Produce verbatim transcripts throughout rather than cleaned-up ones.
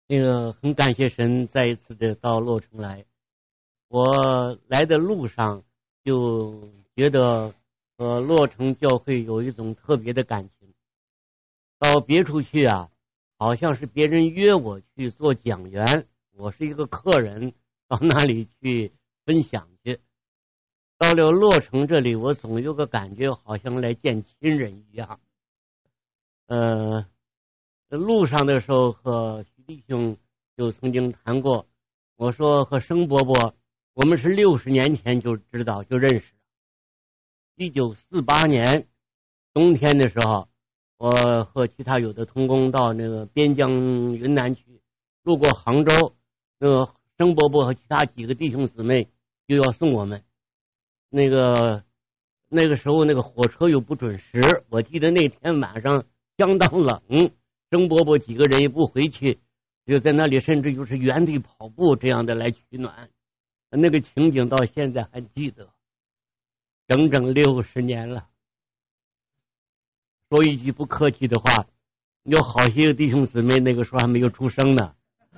那个很感谢神再一次的到洛城来，我来的路上就觉得和洛城教会有一种特别的感情。到别处去啊，好像是别人约我去做讲员，我是一个客人到那里去分享去。到了洛城这里，我总有个感觉好像来见亲人一样。呃，路上的时候和徐弟兄就曾经谈过，我说和生伯伯我们是六十年前就知道就认识了。一九四八年冬天的时候，我和其他有的同工到那个边疆云南去，路过杭州，那个生伯伯和其他几个弟兄姊妹就要送我们。那个那个时候那个火车又不准时，我记得那天晚上相当冷，生伯伯几个人也不回去，就在那里甚至就是原地跑步这样的来取暖。那个情景到现在还记得，整整六十年了。说一句不客气的话，有好些个弟兄姊妹那个时候还没有出生呢。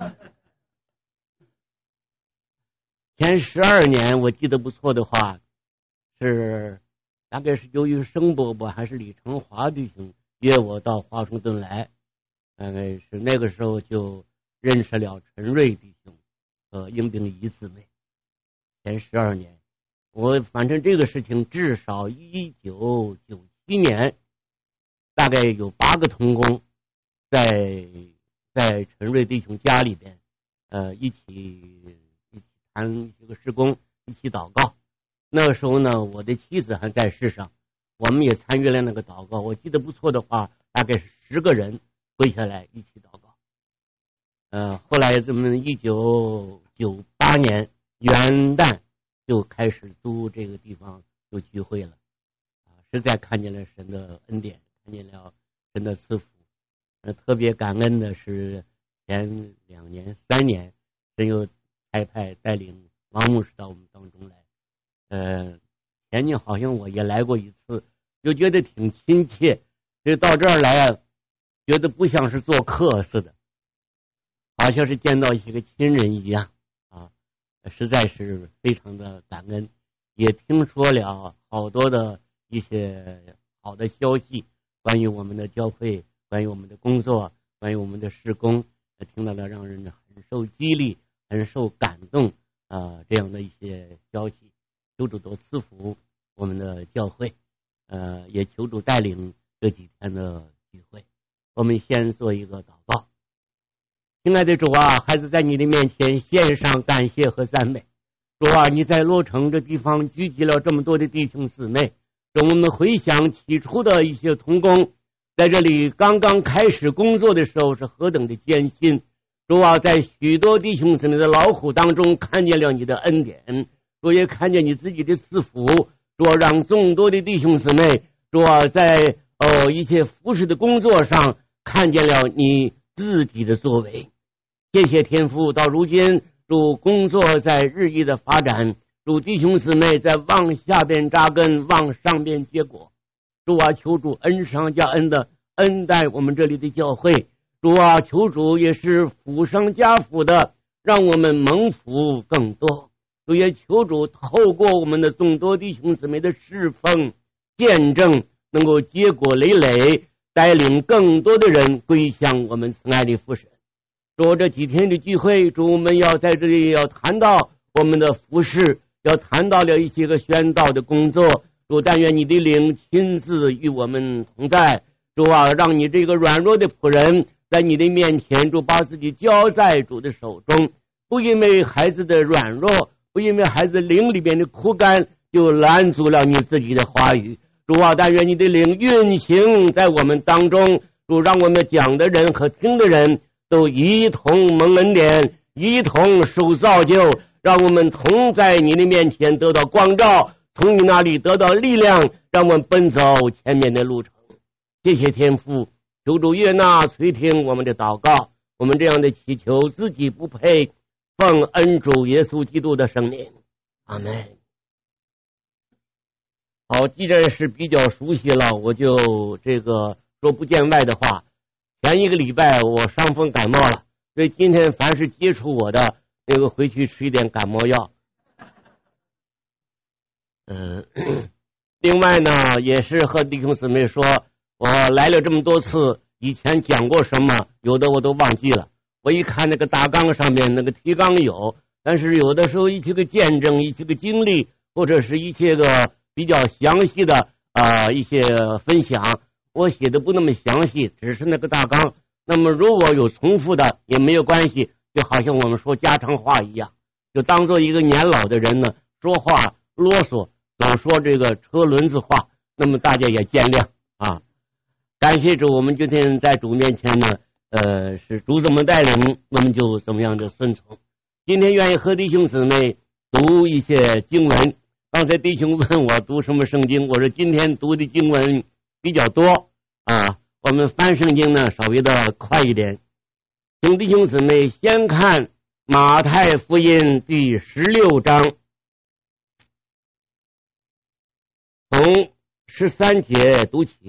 前十二年我记得不错的话，是大概是由于生伯伯还是李成华弟兄约我到华盛顿来，大概是那个时候就认识了陈瑞弟兄和英炳仪姊妹。前十二年，我反正这个事情至少一九九七年，大概有八个同工在在陈瑞弟兄家里边，呃，一起一起谈这个事工，一起祷告。那个时候呢，我的妻子还在世上，我们也参与了那个祷告。我记得不错的话，大概是十个人跪下来一起祷告。呃，后来这么一九九八年元旦就开始租这个地方就聚会了，啊，实在看见了神的恩典，看见了神的赐福。呃，特别感恩的是前两年三年，神又差派带领王牧师到我们当中来。呃，前年好像我也来过一次，就觉得挺亲切。就到这儿来啊，觉得不像是做客似的，好像是见到一些个亲人一样啊，实在是非常的感恩。也听说了好多的一些好的消息，关于我们的教会，关于我们的工作，关于我们的事工，听到了让人很受激励、很受感动啊、呃、这样的一些消息。求主多赐福我们的教会，呃，也求主带领这几天的聚会。我们先做一个祷告。亲爱的主啊，孩子在你的面前献上感谢和赞美。主啊，你在洛城这地方聚集了这么多的弟兄姊妹，让我们回想起初的一些同工，在这里刚刚开始工作的时候是何等的艰辛。主啊，在许多弟兄姊妹的劳苦当中看见了你的恩典，主也看见你自己的赐福，主啊，让众多的弟兄姊妹，主啊，在呃一切服侍的工作上看见了你自己的作为。谢谢天父，到如今主工作在日益的发展，主弟兄姊妹在往下边扎根，往上边结果。主啊，求主恩上加恩的恩待我们这里的教会。主啊，求主也是福上加福的，让我们蒙福更多。主也求主透过我们的众多弟兄姊妹的侍奉见证，能够结果累累，带领更多的人归向我们慈爱的父神。主，这几天的聚会，主，我们要在这里要谈到我们的服事，要谈到了一些个宣道的工作。主，但愿你的灵亲自与我们同在。主啊，让你这个软弱的仆人在你的面前，主把自己交在主的手中，不因为孩子的软弱，不因为孩子灵里边的枯干就拦阻了你自己的话语。主啊，但愿你的灵运行在我们当中，主，让我们讲的人和听的人都一同蒙恩典，一同受造就，让我们同在你的面前得到光照，从你那里得到力量，让我们奔走前面的路程。谢谢天父，求主悦纳垂听我们的祷告，我们这样的祈求自己不配，奉恩主耶稣基督的圣名，阿们。好，既然是比较熟悉了，我就这个说不见外的话。前一个礼拜我伤风感冒了， 所以今天凡是接触我的，那个回去吃一点感冒药。嗯，另外呢，也是和弟兄姊妹说，我来了这么多次，以前讲过什么，有的我都忘记了。我一看那个大纲上面那个提纲有，但是有的时候一些个见证，一些个经历，或者是一些个比较详细的啊、呃、一些分享，我写的不那么详细，只是那个大纲。那么如果有重复的也没有关系，就好像我们说家常话一样，就当做一个年老的人呢，说话啰嗦，总说这个车轮子话，那么大家也见谅啊。感谢主，我们今天在主面前呢，呃，是主怎么带领，我们就怎么样的顺从。今天愿意和弟兄姊妹读一些经文。刚才弟兄问我读什么圣经，我说今天读的经文比较多啊，我们翻圣经呢稍微的快一点。请弟兄姊妹先看马太福音第十六章，从十三节读起。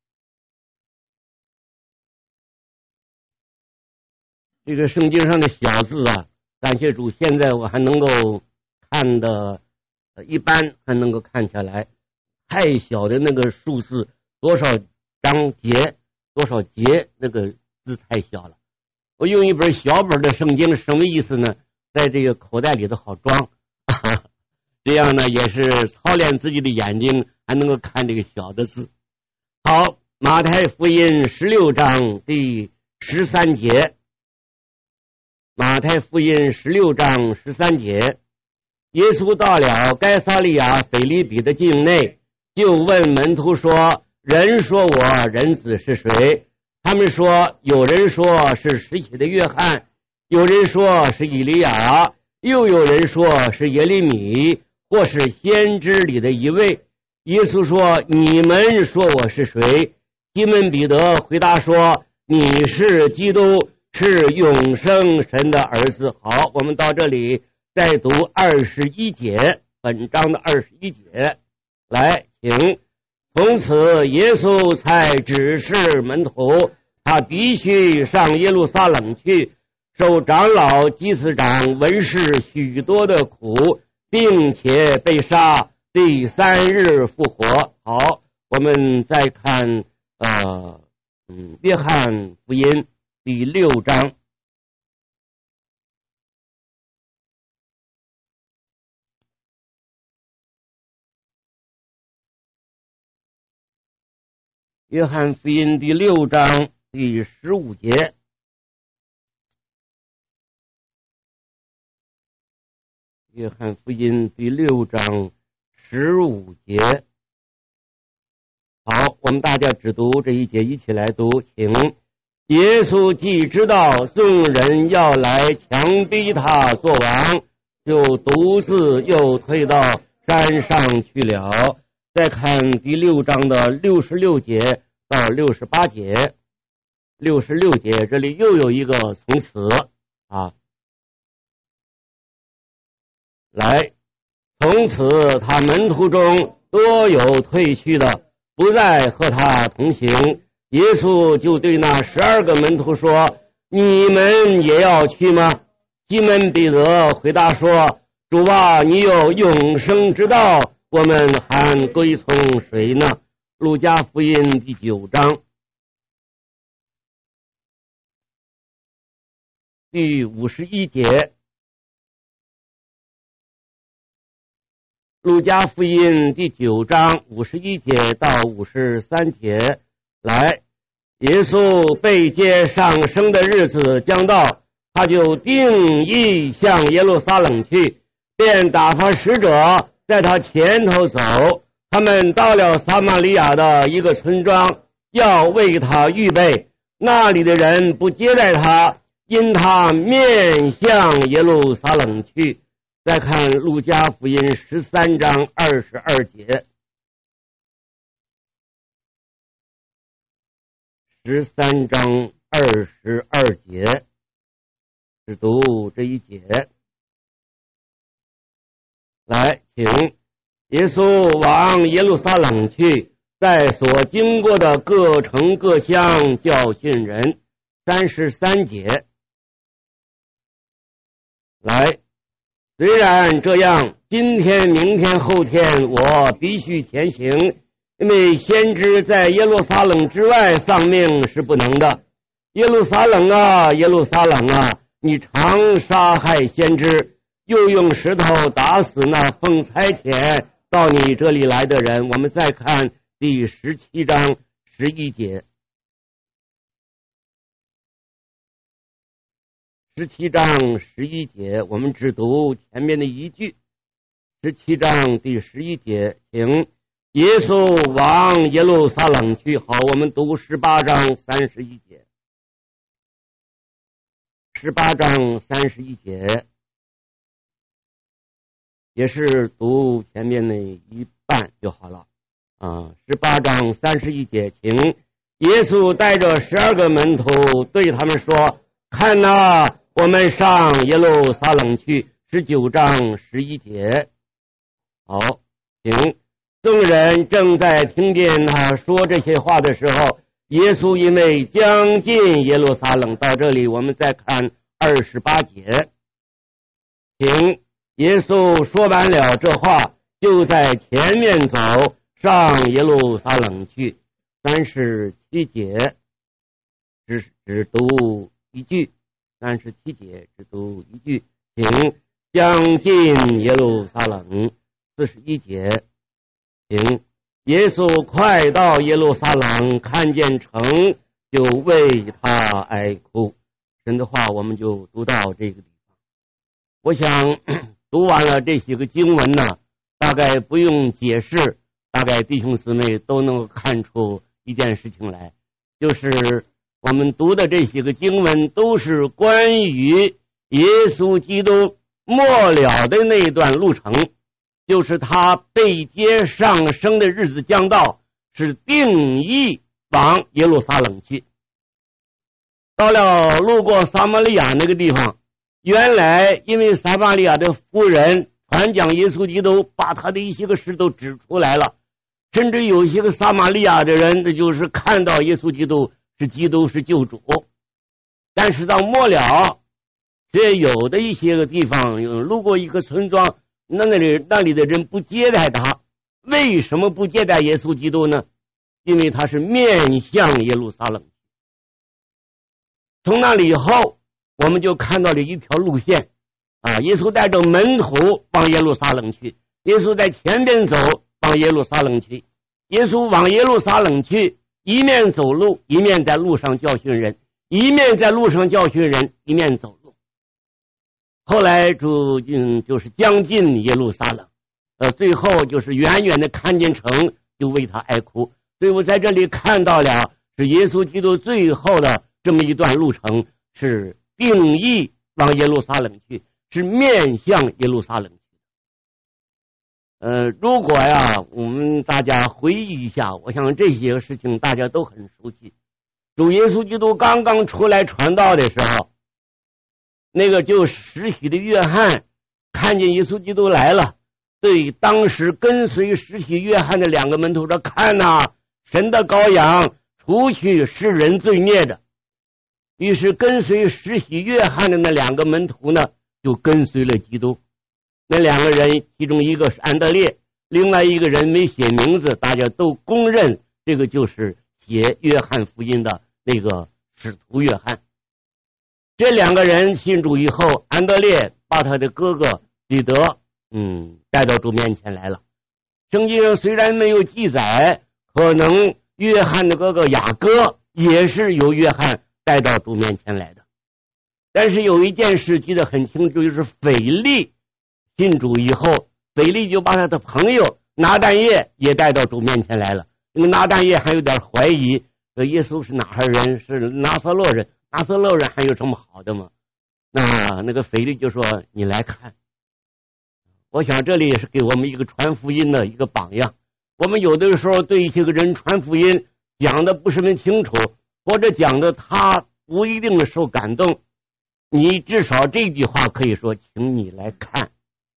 这个圣经上的小字啊，感谢主，现在我还能够看的，一般还能够看下来。太小的那个数字，多少章节，多少节，那个字太小了。我用一本小本的圣经，什么意思呢？在这个口袋里头好装，这样呢也是操练自己的眼睛，还能够看这个小的字。好，马太福音十六章第十三节。马太福音十六章十三节，耶稣到了该撒利亚腓立比的境内，就问门徒说：人说我人子是谁？他们说，有人说是施洗的约翰，有人说是以利亚，又有人说是耶利米，或是先知里的一位。耶稣说：你们说我是谁？西门彼得回答说：你是基督，是永生神的儿子。好，我们到这里再读二十一节，本章的二十一节。来，请。从此耶稣才指示门徒，他必须上耶路撒冷去，受长老、祭司长、文士许多的苦，并且被杀，第三日复活。好，我们再看呃嗯约翰福音第六章。约翰福音第六章第十五节。约翰福音第六章十五节。好，我们大家只读这一节，一起来读，请。耶稣既知道众人要来强逼他做王，就独自又退到山上去了。再看第六章的六十六节到六十八节。六十六节这里又有一个从词啊，来，从此他门徒中多有退去的，不再和他同行。耶稣就对那十二个门徒说：你们也要去吗？西门彼得回答说：主啊，你有永生之道，我们还归从谁呢？路加福音第九章第五十一节。路加福音第九章五十一节到五十三节。来，耶稣被接上升的日子将到，他就定义向耶路撒冷去，便打发使者在他前头走。他们到了撒玛利亚的一个村庄，要为他预备，那里的人不接待他，因他面向耶路撒冷去。再看路加福音十三章二十二节。十三章二十二节，只读这一节。来，请。耶稣往耶路撒冷去，在所经过的各城各乡教训人。三十三节。 来，虽然这样，今天、明天、后天我必须前行，因为先知在耶路撒冷之外丧命是不能的。耶路撒冷啊，耶路撒冷啊，你常杀害先知，又用石头打死那奉差遣到你这里来的人。我们再看第十七章十一节，十七章十一节，我们只读前面的一句。十七章第十一节，请耶稣往耶路撒冷去。好，我们读十八章三十一节。十八章三十一节也是读前面的一半就好了啊。十八章三十一节，请耶稣带着十二个门徒对他们说：看哪，我们上耶路撒冷去。十九章十一节。好，请众人正在听见他说这些话的时候，耶稣因为将近耶路撒冷，到这里我们再看二十八节，请耶稣说完了这话，就在前面走，上耶路撒冷去。三十七节只只读一句，三十七节只读一句，请将近耶路撒冷。四十一节，请耶稣快到耶路撒冷，看见城，就为他哀哭。神的话我们就读到这个地方。我想读完了这些个经文呢，大概不用解释，大概弟兄姊妹都能看出一件事情来，就是我们读的这些个经文都是关于耶稣基督末了的那一段路程，就是他被接上升的日子将到，是定义往耶路撒冷去。到了路过撒玛利亚那个地方，原来因为撒玛利亚的妇人传讲耶稣基督，把他的一些个事都指出来了，甚至有些个撒玛利亚的人，那就是看到耶稣基督是基督是救主。但是到末了，这有的一些个地方，路过一个村庄，那那里那里的人不接待他。为什么不接待耶稣基督呢？因为他是面向耶路撒冷。从那里以后，我们就看到了一条路线啊，耶稣带着门徒往耶路撒冷去，耶稣在前边走，往耶路撒冷去。耶稣往耶路撒冷去，一面走路，一面在路上教训人，一面在路上教训人，一面走路。后来主嗯就是将近耶路撒冷，呃，最后就是远远的看见城，就为他哀哭。所以我在这里看到了是耶稣基督最后的这么一段路程，是定义往耶路撒冷去，是面向耶路撒冷去。呃，如果呀，我们大家回忆一下，我想这些事情大家都很熟悉。主耶稣基督刚刚出来传道的时候，那个就施洗的约翰看见耶稣基督来了，对当时跟随施洗约翰的两个门徒说：看哪，神的羔羊，除去世人罪孽的。于是跟随施洗约翰的那两个门徒呢，就跟随了基督。那两个人，其中一个是安德烈，另外一个人没写名字，大家都公认这个就是写约翰福音的那个使徒约翰。这两个人信主以后，安德烈把他的哥哥彼得嗯带到主面前来了。圣经上虽然没有记载，可能约翰的哥哥雅各也是由约翰带到主面前来的。但是有一件事记得很清楚，就是腓力信主以后，腓力就把他的朋友拿但业也带到主面前来了。因为拿但业还有点怀疑，说耶稣是哪儿人，是拿撒勒人，拿撒勒人还有什么好的吗？那那个腓力就说：你来看。我想这里也是给我们一个传福音的一个榜样。我们有的时候对一些个人传福音讲的不是很清楚，或者讲的他不一定受感动，你至少这句话可以说：请你来看，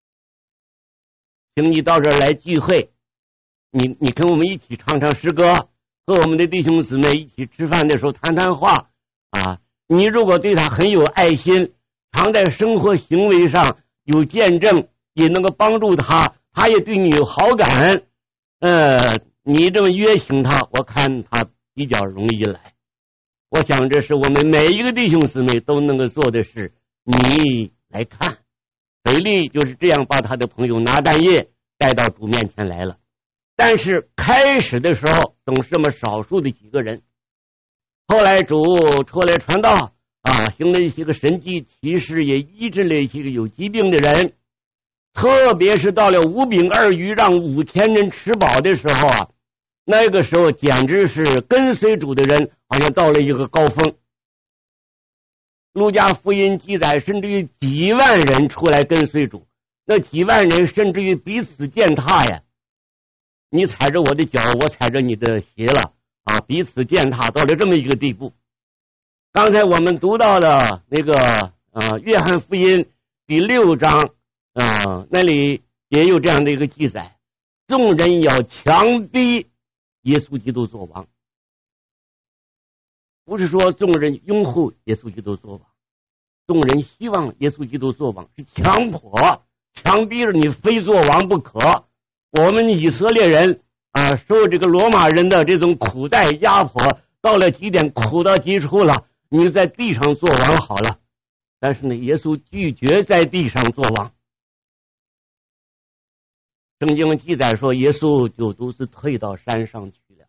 请你到这儿来聚会，你你跟我们一起唱唱诗歌，和我们的弟兄姊妹一起吃饭的时候谈谈话啊。你如果对他很有爱心， 常在生活行为上有见证，也能够帮助他，他也对你有好感，呃，你这么约请他，我看他比较容易来。我想这是我们每一个弟兄姊妹都能够做的事。你来看，腓力就是这样把他的朋友拿但业带到主面前来了。但是开始的时候总是这么少数的几个人，后来主出来传道啊，行了一些个神迹奇事，也医治了一些个有疾病的人，特别是到了五饼二鱼让五千人吃饱的时候啊，那个时候简直是跟随主的人好像到了一个高峰。路加福音记载，甚至于几万人出来跟随主，那几万人甚至于彼此践踏呀，你踩着我的脚，我踩着你的鞋了啊，彼此践踏到了这么一个地步。刚才我们读到的那个呃约翰福音第六章呃那里也有这样的一个记载，众人要强逼耶稣基督做王，不是说众人拥护耶稣基督做王，众人希望耶稣基督做王，是强迫强逼着你非做王不可。我们以色列人啊，受这个罗马人的这种苦待压迫，到了极点，苦到极处了，你在地上做王好了。但是呢，耶稣拒绝在地上做王。圣经记载说，耶稣就独自退到山上去了。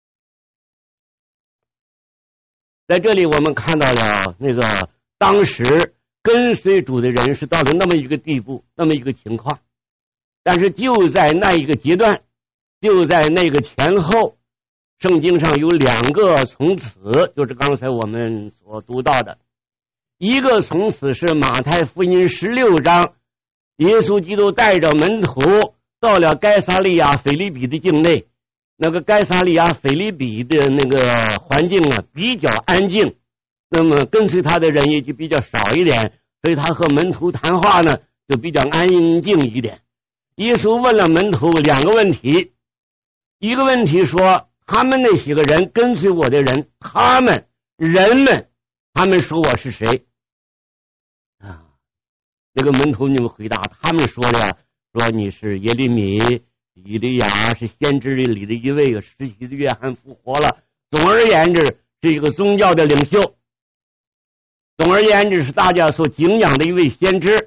在这里我们看到了那个当时跟随主的人是到了那么一个地步，那么一个情况。但是就在那一个阶段，就在那个前后，圣经上有两个从此，就是刚才我们所读到的。一个从此是马太福音十六章，耶稣基督带着门徒到了该撒利亚腓立比的境内。那个该撒利亚腓立比的那个环境啊比较安静，那么跟随他的人也就比较少一点，所以他和门徒谈话呢就比较安静一点。耶稣问了门徒两个问题，一个问题说，他们那些个人跟随我的人，他们人们他们说我是谁啊？那个门徒就回答，他们说的说你是耶利米、以利亚，是先知里的一位，实习的约翰复活了。总而言之，是一个宗教的领袖，总而言之是大家所敬仰的一位先知。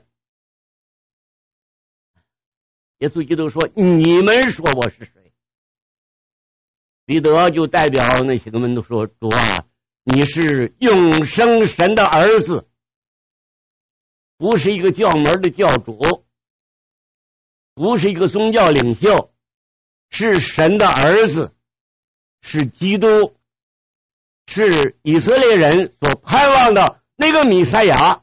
耶稣基督说，你们说我是谁？彼得就代表那些个门徒说，主啊，你是永生神的儿子，不是一个教门的教主，不是一个宗教领袖，是神的儿子，是基督，是以色列人所盼望的那个弥赛亚。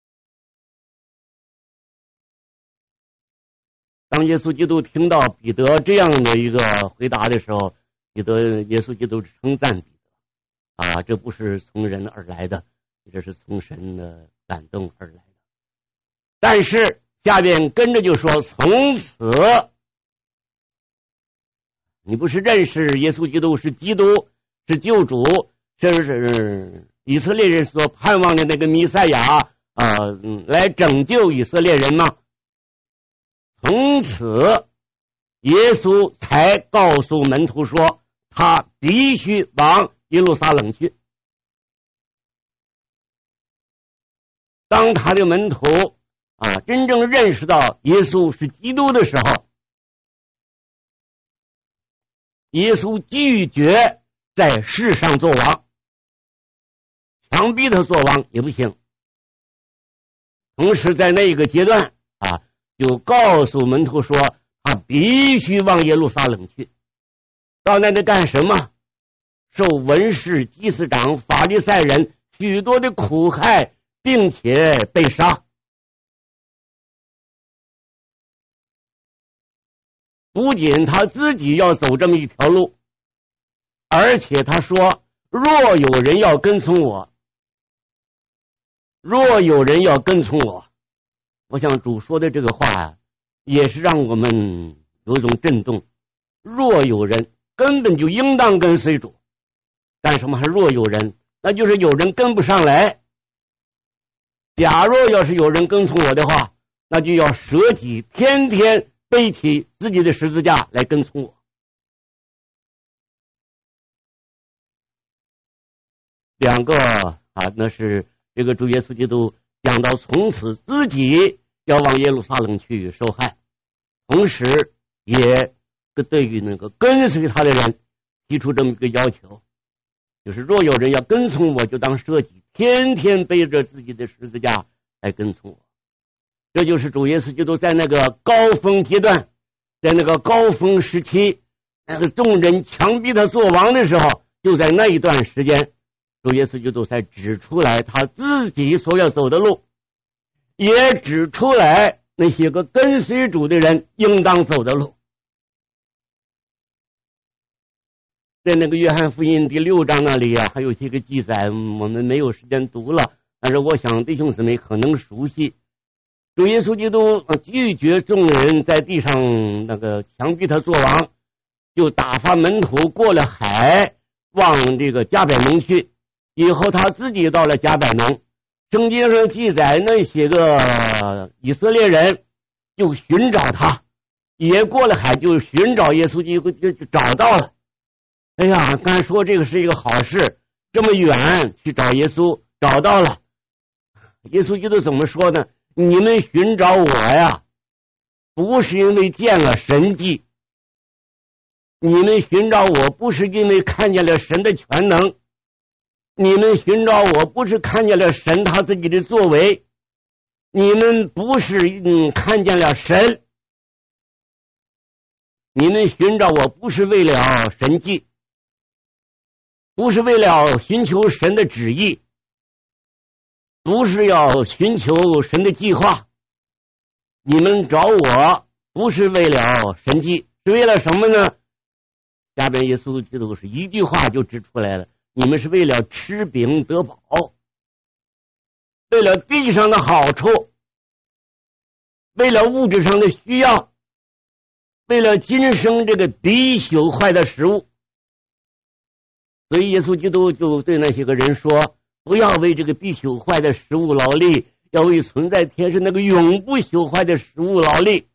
当耶稣基督听到彼得这样的一个回答的时候，彼得耶稣基督称赞彼得啊，这不是从人而来的，这是从神的感动而来的。但是下边跟着就说，从此你不是认识耶稣基督是基督，是救主，这是以色列人所盼望的那个弥赛亚啊、呃，来拯救以色列人吗？从此耶稣才告诉门徒说，他必须往耶路撒冷去。当他的门徒啊真正认识到耶稣是基督的时候，耶稣拒绝在世上做王，强逼他做王也不行。同时在那个阶段啊，就告诉门徒说，他必须往耶路撒冷去。到那里干什么？受文士、祭司长、法利赛人许多的苦害，并且被杀。不仅他自己要走这么一条路，而且他说，若有人要跟从我，若有人要跟从我，我想主说的这个话啊，也是让我们有一种震动。若有人根本就应当跟随主，干什么还若有人？那就是有人跟不上来。 假若要是有人跟从我的话，那就要舍己，天天背起自己的十字架来跟从我。两个啊，那是这个主耶稣基督讲到从此自己要往耶路撒冷去受害，同时也对于那个跟随他的人提出这么一个要求，就是若有人要跟从我，就当舍己，天天背着自己的十字架来跟从我。这就是主耶稣基督在那个高峰阶段，在那个高峰时期，那个众人强逼他做王的时候，就在那一段时间，主耶稣基督才指出来他自己所要走的路，也指出来那些个跟随主的人应当走的路。在那个约翰福音第六章那里啊，还有些个记载，我们没有时间读了，但是我想弟兄姊妹可能熟悉。主耶稣基督拒绝众人在地上那个强逼他做王，就打发门徒过了海，往这个迦百农去。以后他自己到了迦百农，圣经上记载那些个以色列人就寻找他，也过了海就寻找耶稣基督，就找到了。哎呀，刚才说这个是一个好事，这么远去找耶稣，找到了。耶稣基督怎么说呢？你们寻找我呀，不是因为见了神迹，你们寻找我不是因为看见了神的全能，你们寻找我不是看见了神他自己的作为，你们不是嗯看见了神，你们寻找我不是为了神迹，不是为了寻求神的旨意，不是要寻求神的计划，你们找我不是为了神迹，是为了什么呢？下边耶稣基督是一句话就指出来了，你们是为了吃饼得饱，为了地上的好处，为了物质上的需要，为了今生这个必朽坏的食物。所以耶稣基督就对那些个人说，不要为这个必朽坏的食物劳力，要为存在天上那个永不朽坏的食物劳力。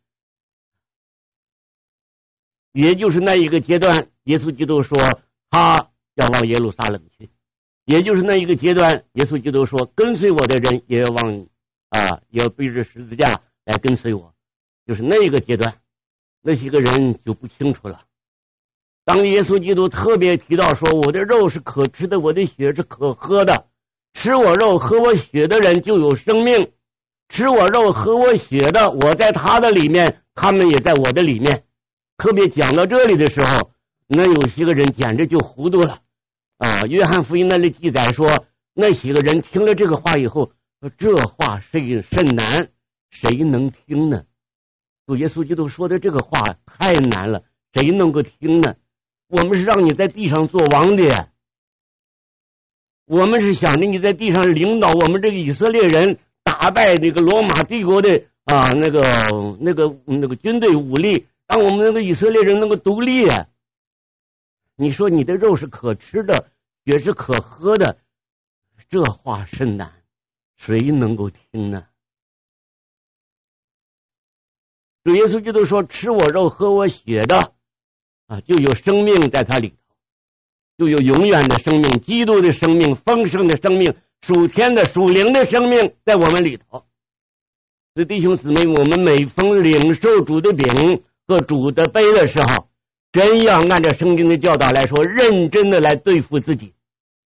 也就是那一个阶段，耶稣基督说他要往耶路撒冷去，也就是那一个阶段，耶稣基督说跟随我的人也要往啊，也要背着十字架来跟随我，就是那一个阶段。那些个人就不清楚了。当耶稣基督特别提到说，我的肉是可吃的，我的血是可喝的，吃我肉喝我血的人就有生命，吃我肉喝我血的，我在他的里面，他们也在我的里面。特别讲到这里的时候，那有些个人简直就糊涂了啊！约翰福音那里记载说，那些个人听了这个话以后，说这话甚甚难，谁能听呢？主耶稣基督说的这个话太难了，谁能够听呢？我们是让你在地上做王的，我们是想着你在地上领导我们这个以色列人，打败那个罗马帝国的啊那个那个那个军队武力，让我们那个以色列人能够独立。你说你的肉是可吃的，血是可喝的，这话甚难，谁能够听呢？主耶稣基督说，吃我肉喝我血的啊，就有生命在他里头，就有永远的生命，基督的生命，丰盛的生命，属天的属灵的生命在我们里头。所以弟兄姊妹，我们每逢领受主的饼和主的杯的时候，真要按照圣经的教导来说，认真的来对付自己，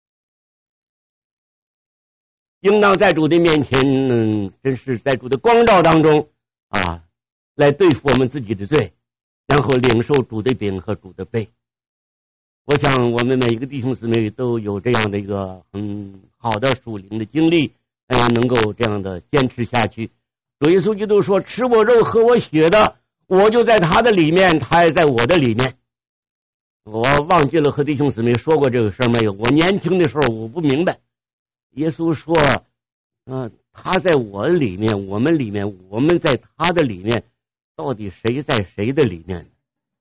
应当在主的面前，嗯，真是在主的光照当中啊，来对付我们自己的罪，然后领受主的饼和主的杯。我想我们每一个弟兄姊妹都有这样的一个很好的属灵的经历，呃，能够这样的坚持下去。主耶稣基督说，吃我肉喝我血的，我就在他的里面，他也在我的里面。我忘记了和弟兄姊妹说过这个事儿没有？我年轻的时候我不明白，耶稣说嗯、呃，他在我里面，我们里面，我们在他的里面，到底谁在谁的里面？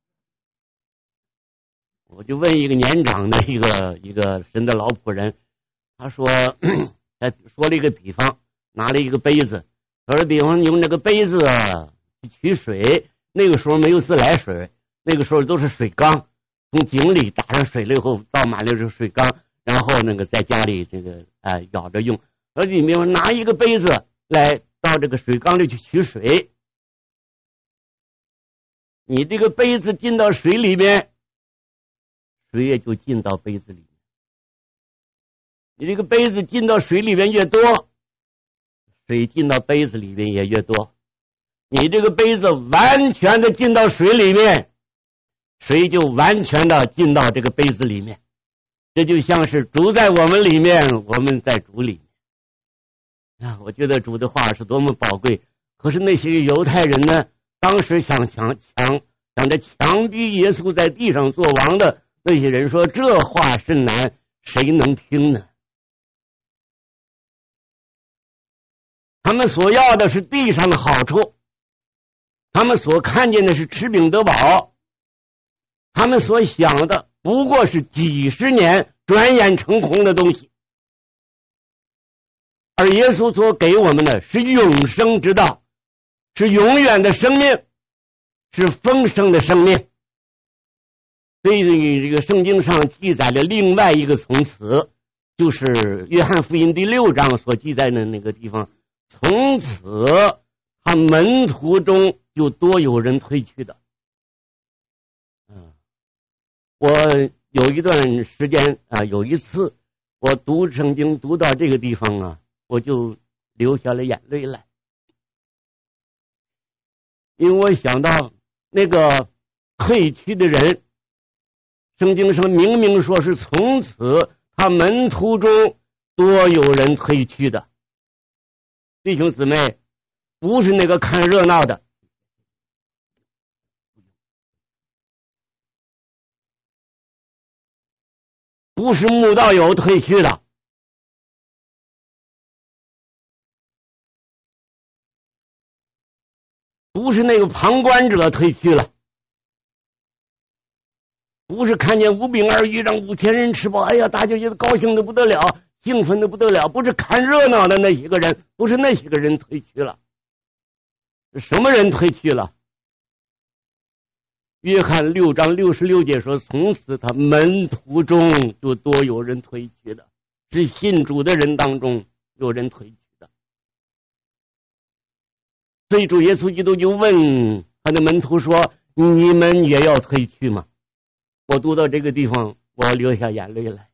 我就问一个年长的一个一个神的老仆人，他说他说了一个比方， 拿了一个杯子，他说比方用那个杯子去取水，那个时候没有自来水，那个时候都是水缸，从井里打上水了以后倒满了这个水缸，然后那个在家里这个啊、呃、舀着用。而你们拿一个杯子来到这个水缸里去取水，你这个杯子进到水里面，水也就进到杯子里面。你这个杯子进到水里面越多，水进到杯子里面也越多。你这个杯子完全的进到水里面，水就完全的进到这个杯子里面。这就像是主在我们里面，我们在主里面。啊，我觉得主的话是多么宝贵。可是那些犹太人呢，当时想强强想着强逼耶稣在地上做王的那些人说，这话甚难，谁能听呢？他们所要的是地上的好处，他们所看见的是吃饼得饱，他们所想的不过是几十年转眼成空的东西，而耶稣所给我们的是永生之道，是永远的生命，是丰盛的生命。所以这个圣经上记载了另外一个从词，就是约翰福音第六章所记载的那个地方，从此他门徒中就多有人退去的。嗯，我有一段时间啊，有一次我读圣经读到这个地方啊，我就流下了眼泪来，因为我想到那个退去的人，圣经上明明说是从此他门徒中多有人退去的。弟兄姊妹，不是那个看热闹的，不是慕道友退去的，不是那个旁观者退去了，不是看见五饼二鱼让五千人吃饱，哎呀，大家觉得高兴的不得了，兴奋的不得了，不是看热闹的那些个人，不是那些个人退去了。什么人退去了？约翰六章六十六节说，从此他门徒中就多有人退去的，是信主的人当中有人退去的。所以主耶稣基督就问他的门徒说，你们也要退去吗？我读到这个地方，我流下眼泪来。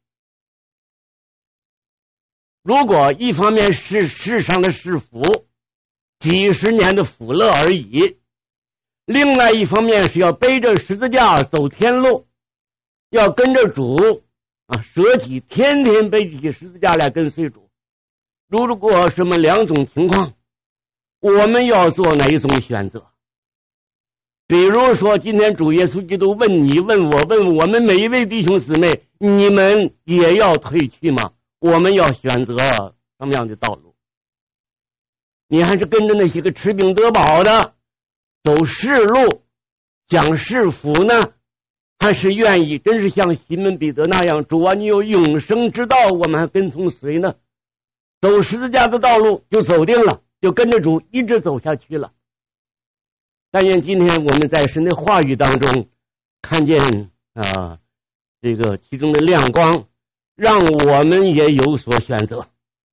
如果一方面是世上的世福，几十年的福乐而已，另外一方面是要背着十字架走天路，要跟着主啊，舍己，天天背起十字架来跟随主。如果什么两种情况，我们要做哪一种选择？比如说今天主耶稣基督问你问我问我们每一位弟兄姊妹，你们也要退去吗？我们要选择什么样的道路？你还是跟着那些个吃饼得饱的走世路享世福呢，还是愿意真是像西门彼得那样，主啊，你有永生之道，我们还跟从谁呢？走十字架的道路就走定了，就跟着主一直走下去了。但愿今天我们在神的话语当中看见啊，这个其中的亮光，让我们也有所选择。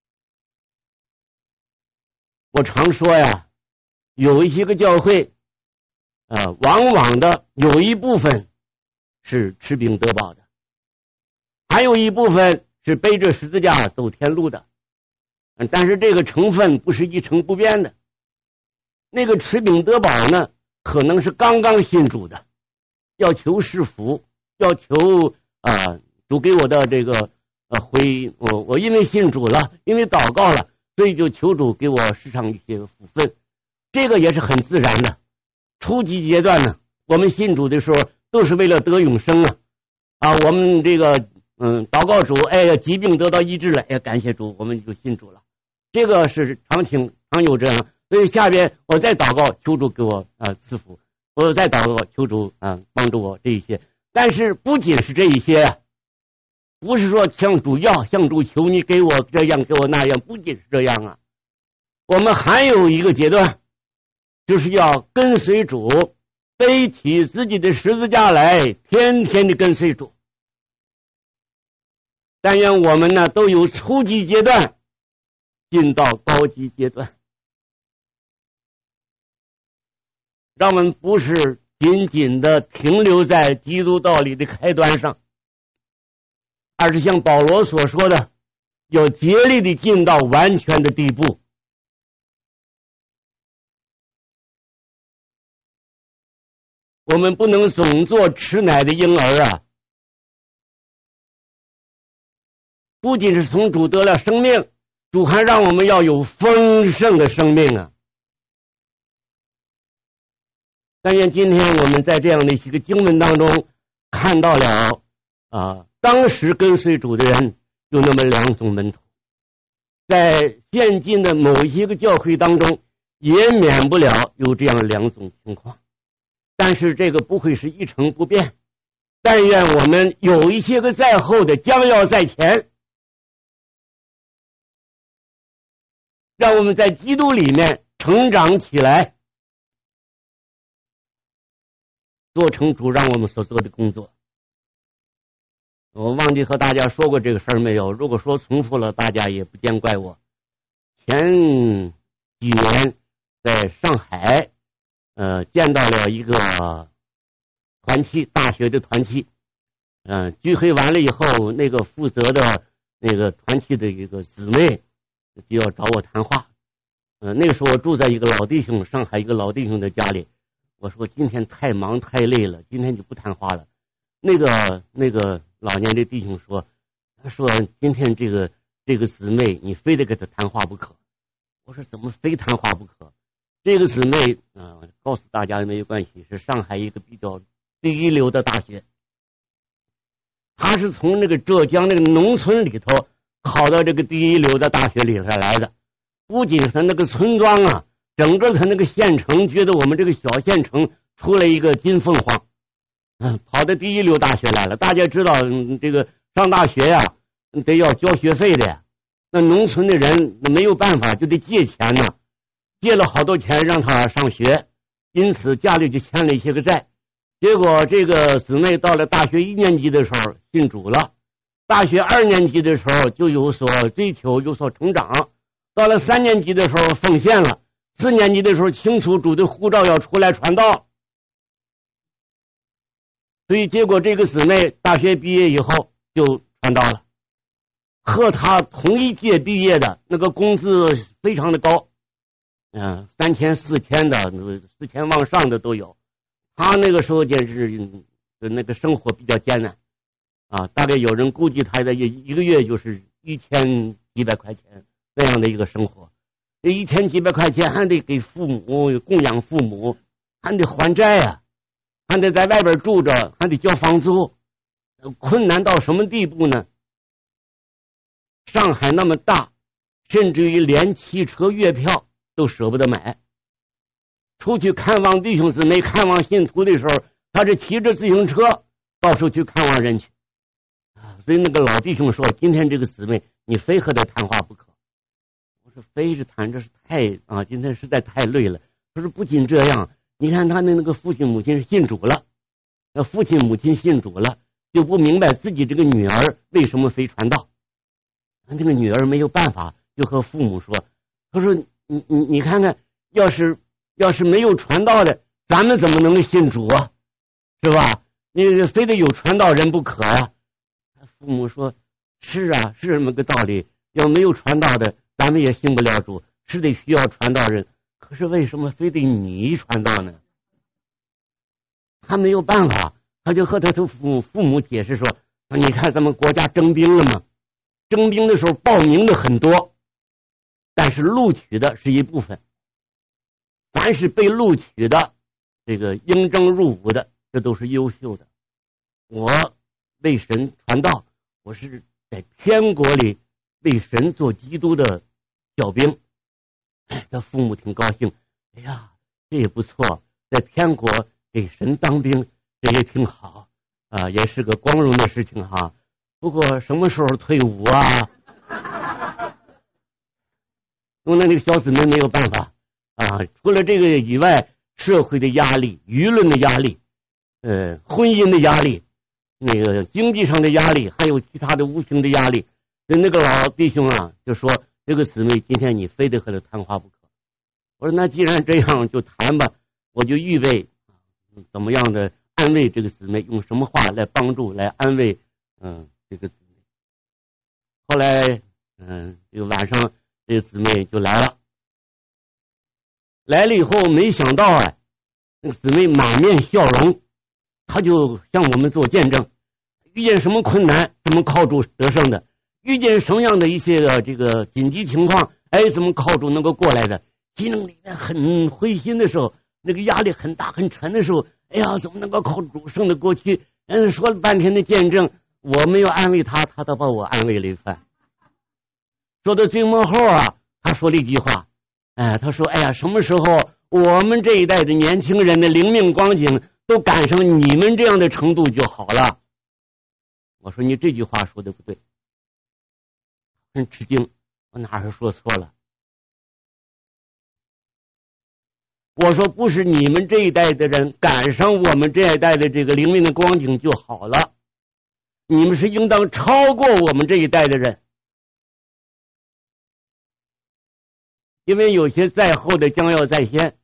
我常说呀，有一些个教会啊，往往的有一部分是吃饼得饱的，还有一部分是背着十字架走天路的，但是这个成分不是一成不变的。那个吃饼得饱呢，可能是刚刚信主的，要求施福，要求啊主给我的这个呃回我我因为信主了，因为祷告了，所以就求主给我施上一些福分，这个也是很自然的。初级阶段呢，我们信主的时候都是为了得永生啊啊，我们这个嗯祷告主，哎呀，疾病得到医治了，哎，感谢主，我们就信主了，这个是常情常有这样。所以下边我再祷告，求主给我啊赐福，我再祷告，求主啊帮助我这一些。但是不仅是这一些，不是说向主要向主求你给我这样给我那样，不仅是这样啊， 我们还有一个阶段，就是要跟随主，背起自己的十字架来，天天的跟随主。但愿我们呢都有初级阶段，进到高级阶段，让我们不是仅仅的停留在基督道理的开端上，而是像保罗所说的，要竭力的进到完全的地步。我们不能总做吃奶的婴儿啊！不仅是从主得了生命，主还让我们要有丰盛的生命啊！但愿今天我们在这样的一个经文当中看到了啊，当时跟随主的人有那么两种门徒，在现今的某一些个教会当中也免不了有这样两种情况，但是这个不会是一成不变。但愿我们有一些个在后的将要在前，让我们在基督里面成长起来，做成主让我们所做的工作。我忘记和大家说过这个事儿没有，如果说重复了，大家也不见怪我。前几年在上海呃见到了一个团契，大学的团契，嗯、呃，聚会完了以后，那个负责的那个团契的一个姊妹就要找我谈话。呃，那个时候我住在一个老弟兄，上海一个老弟兄的家里。我说今天太忙太累了，今天就不谈话了。那个那个老年的弟兄说，他说今天这个这个姊妹你非得跟他谈话不可。我说怎么非谈话不可？这个姊妹啊、呃，告诉大家没有关系，是上海一个比较第一流的大学。他是从那个浙江那个农村里头考到这个第一流的大学里头来的。不仅他那个村庄啊，整个他那个县城觉得我们这个小县城出了一个金凤凰，嗯，跑到第一流大学来了。大家知道，嗯、这个上大学呀、啊，得要交学费的呀。那农村的人那没有办法，就得借钱呢，借了好多钱让他上学，因此家里就欠了一些个债。结果这个姊妹到了大学一年级的时候信主了，大学二年级的时候就有所追求，有所成长。到了三年级的时候奉献了，四年级的时候清楚主的呼召要出来传道，所以结果这个姊妹大学毕业以后就传道了。和他同一届毕业的那个工资非常的高，嗯、呃，三千四千的，四千往上的都有。他那个时候简直那个生活比较艰难啊，大概有人估计他的一个月就是一千几百块钱。那样的一个生活，这一千几百块钱还得给父母供养父母，还得还债啊，还得在外边住着，还得交房租，困难到什么地步呢？上海那么大，甚至于连汽车月票都舍不得买。出去看望弟兄姊妹、看望信徒的时候，他是骑着自行车到处去看望人去。所以那个老弟兄说：“今天这个姊妹，你非和他谈话不可。”我说：“非是谈，这是太啊，今天实在太累了。”他说：“不仅这样，你看他的那个父亲母亲是信主了，那父亲母亲信主了，就不明白自己这个女儿为什么非传道。这个女儿没有办法，就和父母说：‘他说你你你看看，要是要是没有传道的，咱们怎么能信主啊？是吧？你非得有传道人不可啊。’父母说：‘是啊，是这么个道理。要没有传道的，咱们也信不了主，是得需要传道人。可是为什么非得你传道呢？’他没有办法，他就和他的父父母解释说：‘你看咱们国家征兵了吗？征兵的时候报名的很多，但是录取的是一部分。凡是被录取的，这个应征入伍的，这都是优秀的。我为神传道，我是在天国里为神做基督的小兵。’他父母挺高兴，哎呀，这也不错，在天国给神当兵，这也挺好啊，也是个光荣的事情哈。不过什么时候退伍啊？ 那那个小姊妹没有办法啊，除了这个以外，社会的压力、舆论的压力、呃，婚姻的压力、那个经济上的压力，还有其他的无形的压力。那个老弟兄啊，就说这个姊妹今天你非得和他谈话不可。我说那既然这样就谈吧，我就预备怎么样的安慰这个姊妹，用什么话来帮助来安慰嗯这个姊妹。后来嗯这个晚上这个姊妹就来了，来了以后没想到啊，那个姊妹满面笑容，她就向我们做见证，遇见什么困难怎么靠主得胜的，遇见什么样的一些个这个紧急情况，哎怎么靠主能够过来的，心里面很灰心的时候，那个压力很大很沉的时候，哎呀怎么能够靠主胜的过去，嗯说了半天的见证，我没有安慰他，他倒把我安慰了一番。说到最末后啊，他说了一句话，哎，他说哎呀什么时候我们这一代的年轻人的灵命光景都赶上你们这样的程度就好了。我说你这句话说的不对，很吃惊，我哪是说错了？我说不是你们这一代的人赶上我们这一代的这个灵命的光景就好了，你们是应当超过我们这一代的人。因为有些在后的将要在先，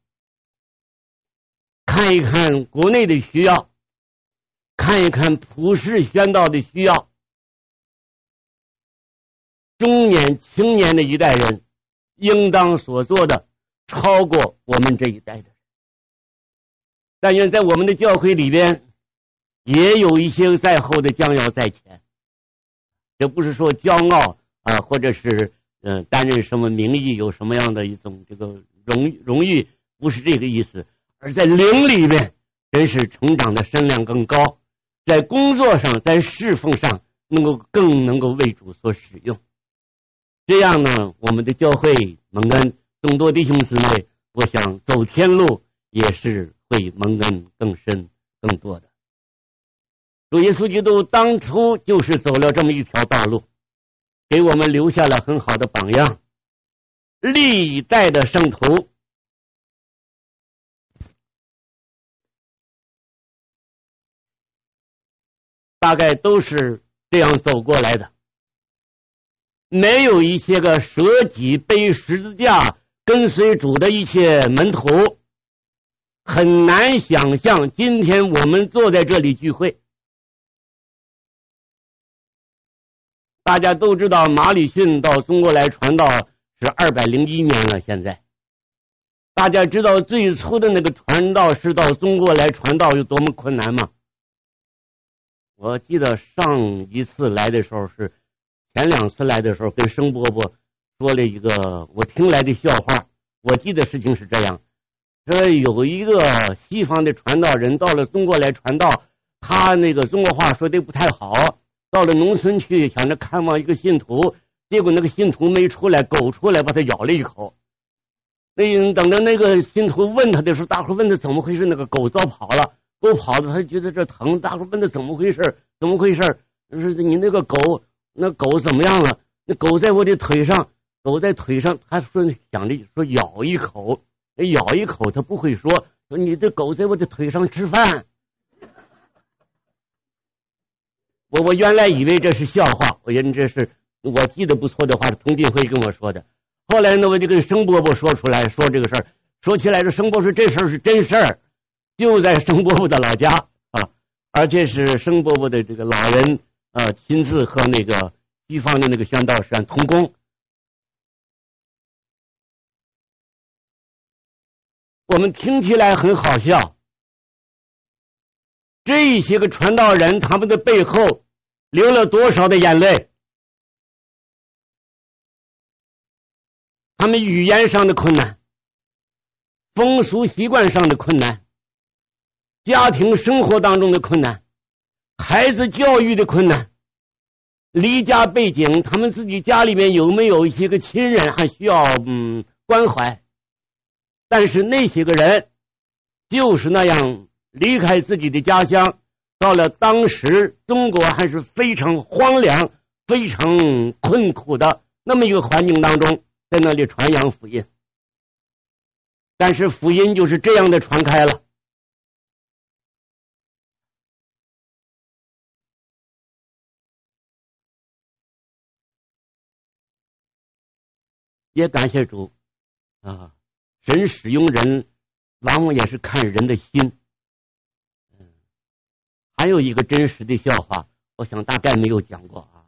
看一看国内的需要，看一看普世宣道的需要，中年青年的一代人应当所做的超过我们这一代的人。但愿在我们的教会里边也有一些在后的将要在前，这不是说骄傲啊，或者是嗯、呃、担任什么名义，有什么样的一种这个荣荣誉，不是这个意思，而在灵里面真是成长的身量更高，在工作上在侍奉上能够更能够为主所使用。这样呢，我们的教会蒙恩，众多弟兄姊妹，我想走天路也是会蒙恩更深更多的。主耶稣基督当初就是走了这么一条道路，给我们留下了很好的榜样，历代的圣徒大概都是这样走过来的，没有一些个舍己背十字架跟随主的一些门徒，很难想象今天我们坐在这里聚会。大家都知道马礼逊到中国来传道是二百零一年了，现在大家知道最初的那个传道是到中国来传道有多么困难吗？我记得上一次来的时候是前两次来的时候跟生伯伯说了一个我听来的笑话。我记得事情是这样，说有一个西方的传道人到了中国来传道，他那个中国话说的不太好，到了农村去想着看望一个信徒，结果那个信徒没出来，狗出来把他咬了一口。那等到那个信徒问他的时候，大伙问他怎么回事，那个狗早跑了，狗跑了他觉得这疼，大伙问他怎么回事，怎么回事，说你那个狗，那狗怎么样了？那狗在我的腿上，狗在腿上，他说想着说咬一口，咬一口他不会说，说你的狗在我的腿上吃饭。我我原来以为这是笑话，我觉得这是我记得不错的话，童定辉跟我说的。后来呢，我就跟生伯伯说出来，说这个事儿，说起来这生伯说这事儿是真事儿，就在生伯伯的老家啊，而且是生伯伯的这个老人呃亲自和那个西方的那个宣道士同工。我们听起来很好笑，这些个传道人他们的背后流了多少的眼泪，他们语言上的困难，风俗习惯上的困难，家庭生活当中的困难，孩子教育的困难，离家背景，他们自己家里面有没有一些个亲人还需要嗯关怀，但是那些个人就是那样离开自己的家乡，到了当时中国还是非常荒凉非常困苦的那么一个环境当中， 在那里传扬福音。但是福音就是这样的传开了。也感谢主啊，神使用人往往也是看人的心。嗯，还有一个真实的笑话，我想大概没有讲过啊。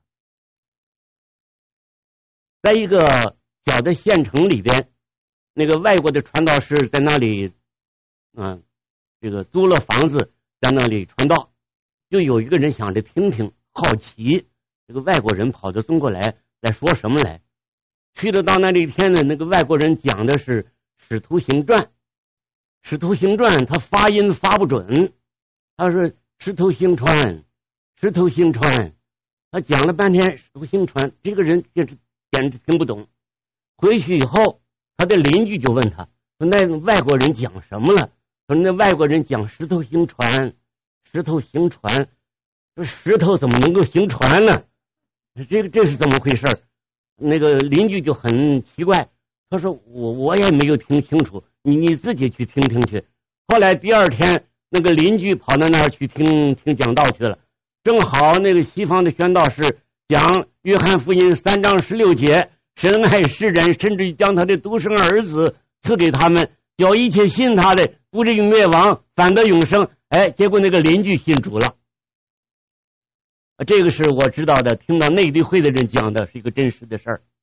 在一个小的县城里边，那个外国的传道士在那里，嗯，这个租了房子在那里传道，就有一个人想着听听，好奇这个外国人跑到中国来来说什么来。去了到那里一天呢，那个外国人讲的是《使徒行传》，《使徒行传》他发音发不准，他说《使徒行传》，《使徒行传》，他讲了半天《使徒行传》，这个人就是简直听不懂。回去以后，他的邻居就问他说：“那外国人讲什么了？”说：“那外国人讲《石头行船》，石头行船，这石头怎么能够行船呢？这个这是怎么回事？”那个邻居就很奇怪，他说：“我我也没有听清楚，你你自己去听听去。”后来第二天，那个邻居跑到那儿去听听讲道去了，正好那个西方的宣道士讲约翰福音三章十六节，神爱世人，甚至将他的独生儿子赐给他们，叫一切信他的不至于灭亡，反得永生。哎，结果那个邻居信主了。这个是我知道的，听到内地会的人讲的，是一个真实的事儿。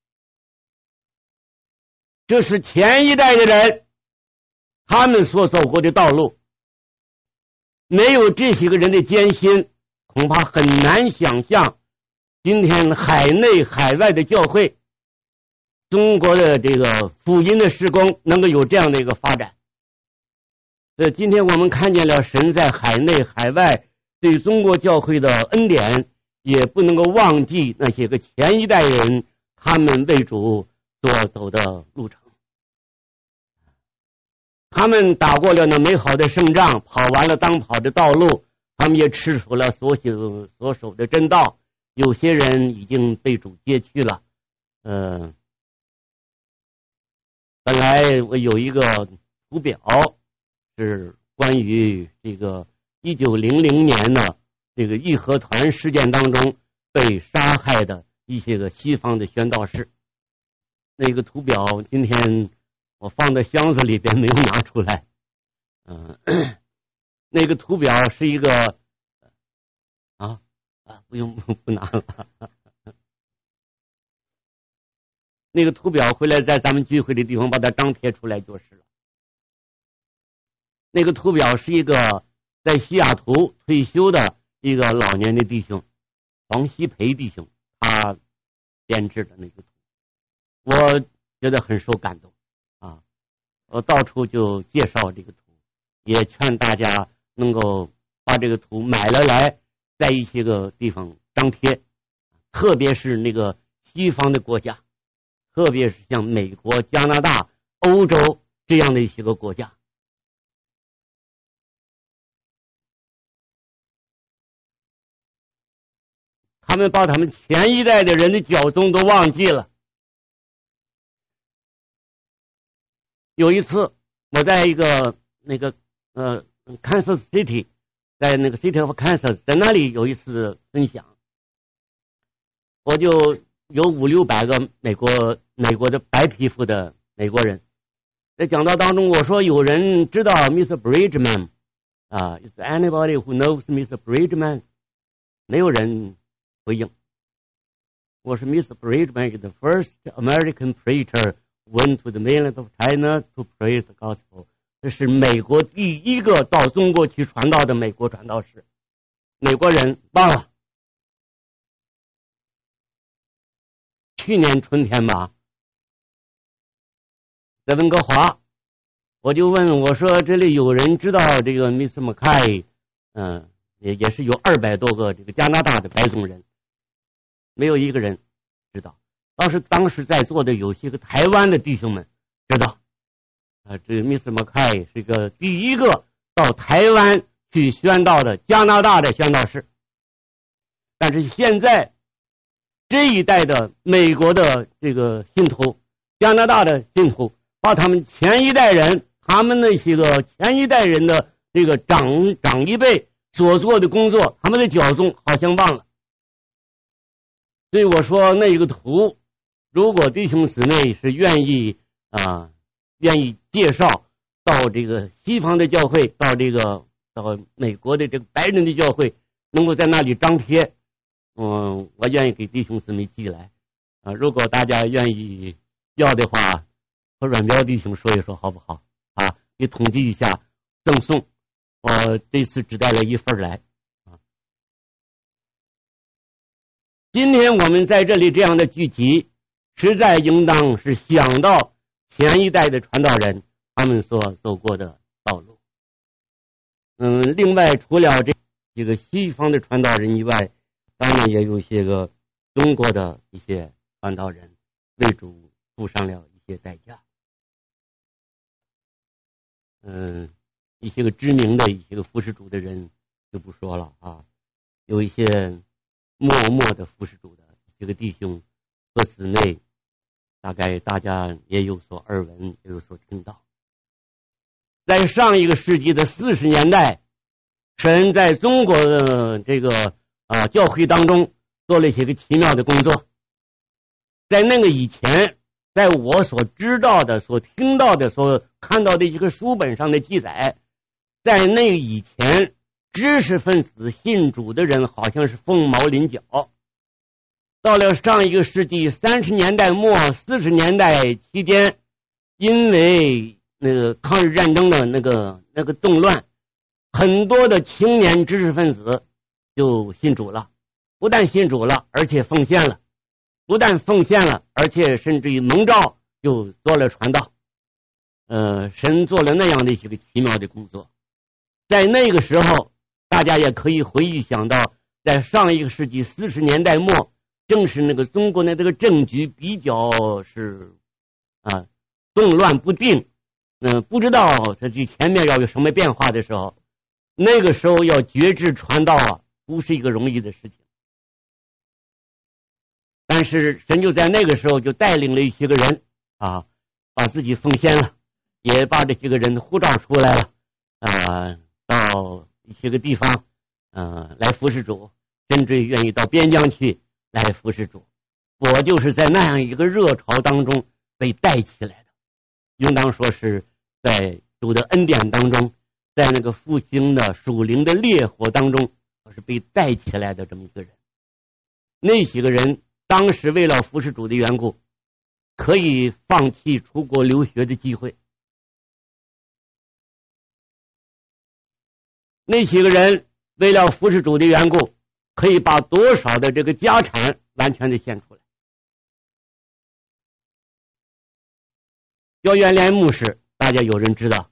这是前一代的人他们所走过的道路，没有这些个人的艰辛，恐怕很难想象今天海内海外的教会，中国的这个福音的事工能够有这样的一个发展。呃，今天我们看见了神在海内海外对中国教会的恩典，也不能够忘记那些个前一代人他们为主所走的路程。他们打过了那美好的胜仗，跑完了当跑的道路，他们也吃出了所行所守的真道。有些人已经被主接去了。呃，本来我有一个图表是关于这个一九零零年呢，这个义和团事件当中被杀害的一些个西方的宣道士。那个图表今天我放在箱子里边没有拿出来。嗯、呃，那个图表是一个啊啊，不用不拿了。那个图表回来在咱们聚会的地方把它张贴出来就是了。那个图表是一个在西雅图退休的一个老年的弟兄黄希培弟兄他编制的那个图，我觉得很受感动啊！我到处就介绍这个图，也劝大家能够把这个图买了来，在一些个地方张贴，特别是那个西方的国家，特别是像美国、加拿大、欧洲这样的一些个国家。他们把他们前一代的人的脚踪都忘记了。有一次，我在一个那个呃 Kansas City， 在那个 City of Kansas， 在那里有一次分享，我就有五六百个美国美国的白皮肤的美国人，在讲道当中，我说有人知道 Mister Bridgman 啊 ，Is anybody who knows Mister Bridgman？ 没有人回应。我说 Mister Bridgman is the first American preacher went to the mainland of China to preach the gospel。 这是美国第一个到中国去传道的美国传道士。美国人忘了。去年春天吧，在温哥华，我就问我说这里有人知道这个 Mister Mackay？ 嗯，也也是有二百多个这个加拿大的白种人，没有一个人知道。倒是当时在座的有些个台湾的弟兄们知道，啊，这个 Mister Mackay 是个第一个到台湾去宣道的加拿大的宣道士。但是现在这一代的美国的这个信徒加拿大的信徒把他们前一代人，他们那些个前一代人的这个长长一辈所做的工作，他们的教宗好像忘了。所以我说那个图，如果弟兄姊妹是愿意啊，愿意介绍到这个西方的教会，到这个到美国的这个白人的教会，能够在那里张贴，嗯，我愿意给弟兄姊妹寄来啊。如果大家愿意要的话，和阮彪弟兄说一说好不好啊？你统计一下赠送，我这次只带了一份来啊。今天我们在这里这样的聚集，实在应当是想到前一代的传道人他们所走过的道路。嗯，另外除了这几个西方的传道人以外，当然也有一些个中国的一些传道人为主付上了一些代价。嗯，一些个知名的一些个服侍主的人就不说了啊，有一些默默的服侍主的一些个弟兄和姊妹，大概大家也有所耳闻，也有所听到。在上一个世纪的四十年代，神在中国的这个啊教会当中做了一些个奇妙的工作。在那个以前，在我所知道的、所听到的、所看到的一个书本上的记载，在那个以前，知识分子信主的人好像是凤毛麟角。到了上一个世纪三十年代末四十年代期间，因为那个抗日战争的那个那个动乱，很多的青年知识分子就信主了，不但信主了，而且奉献了，不但奉献了，而且甚至于蒙召就做了传道。呃，神做了那样的一些个奇妙的工作。在那个时候，大家也可以回忆想到，在上一个世纪四十年代末，正是那个中国的这个政局比较是啊动乱不定，嗯、呃，不知道这这前面要有什么变化的时候，那个时候要决志传道啊，不是一个容易的事情。但是神就在那个时候就带领了一些个人啊，把自己奉献了，也把这些个人呼召出来了啊，到一些个地方啊来服侍主，甚至愿意到边疆去来服侍主。我就是在那样一个热潮当中被带起来的，应当说是在主的恩典当中，在那个复兴的属灵的烈火当中，我是被带起来的这么一个人。那些个人当时为了服侍主的缘故，可以放弃出国留学的机会。那些个人为了服侍主的缘故，可以把多少的这个家产完全的献出来。姚元莲牧师，大家有人知道，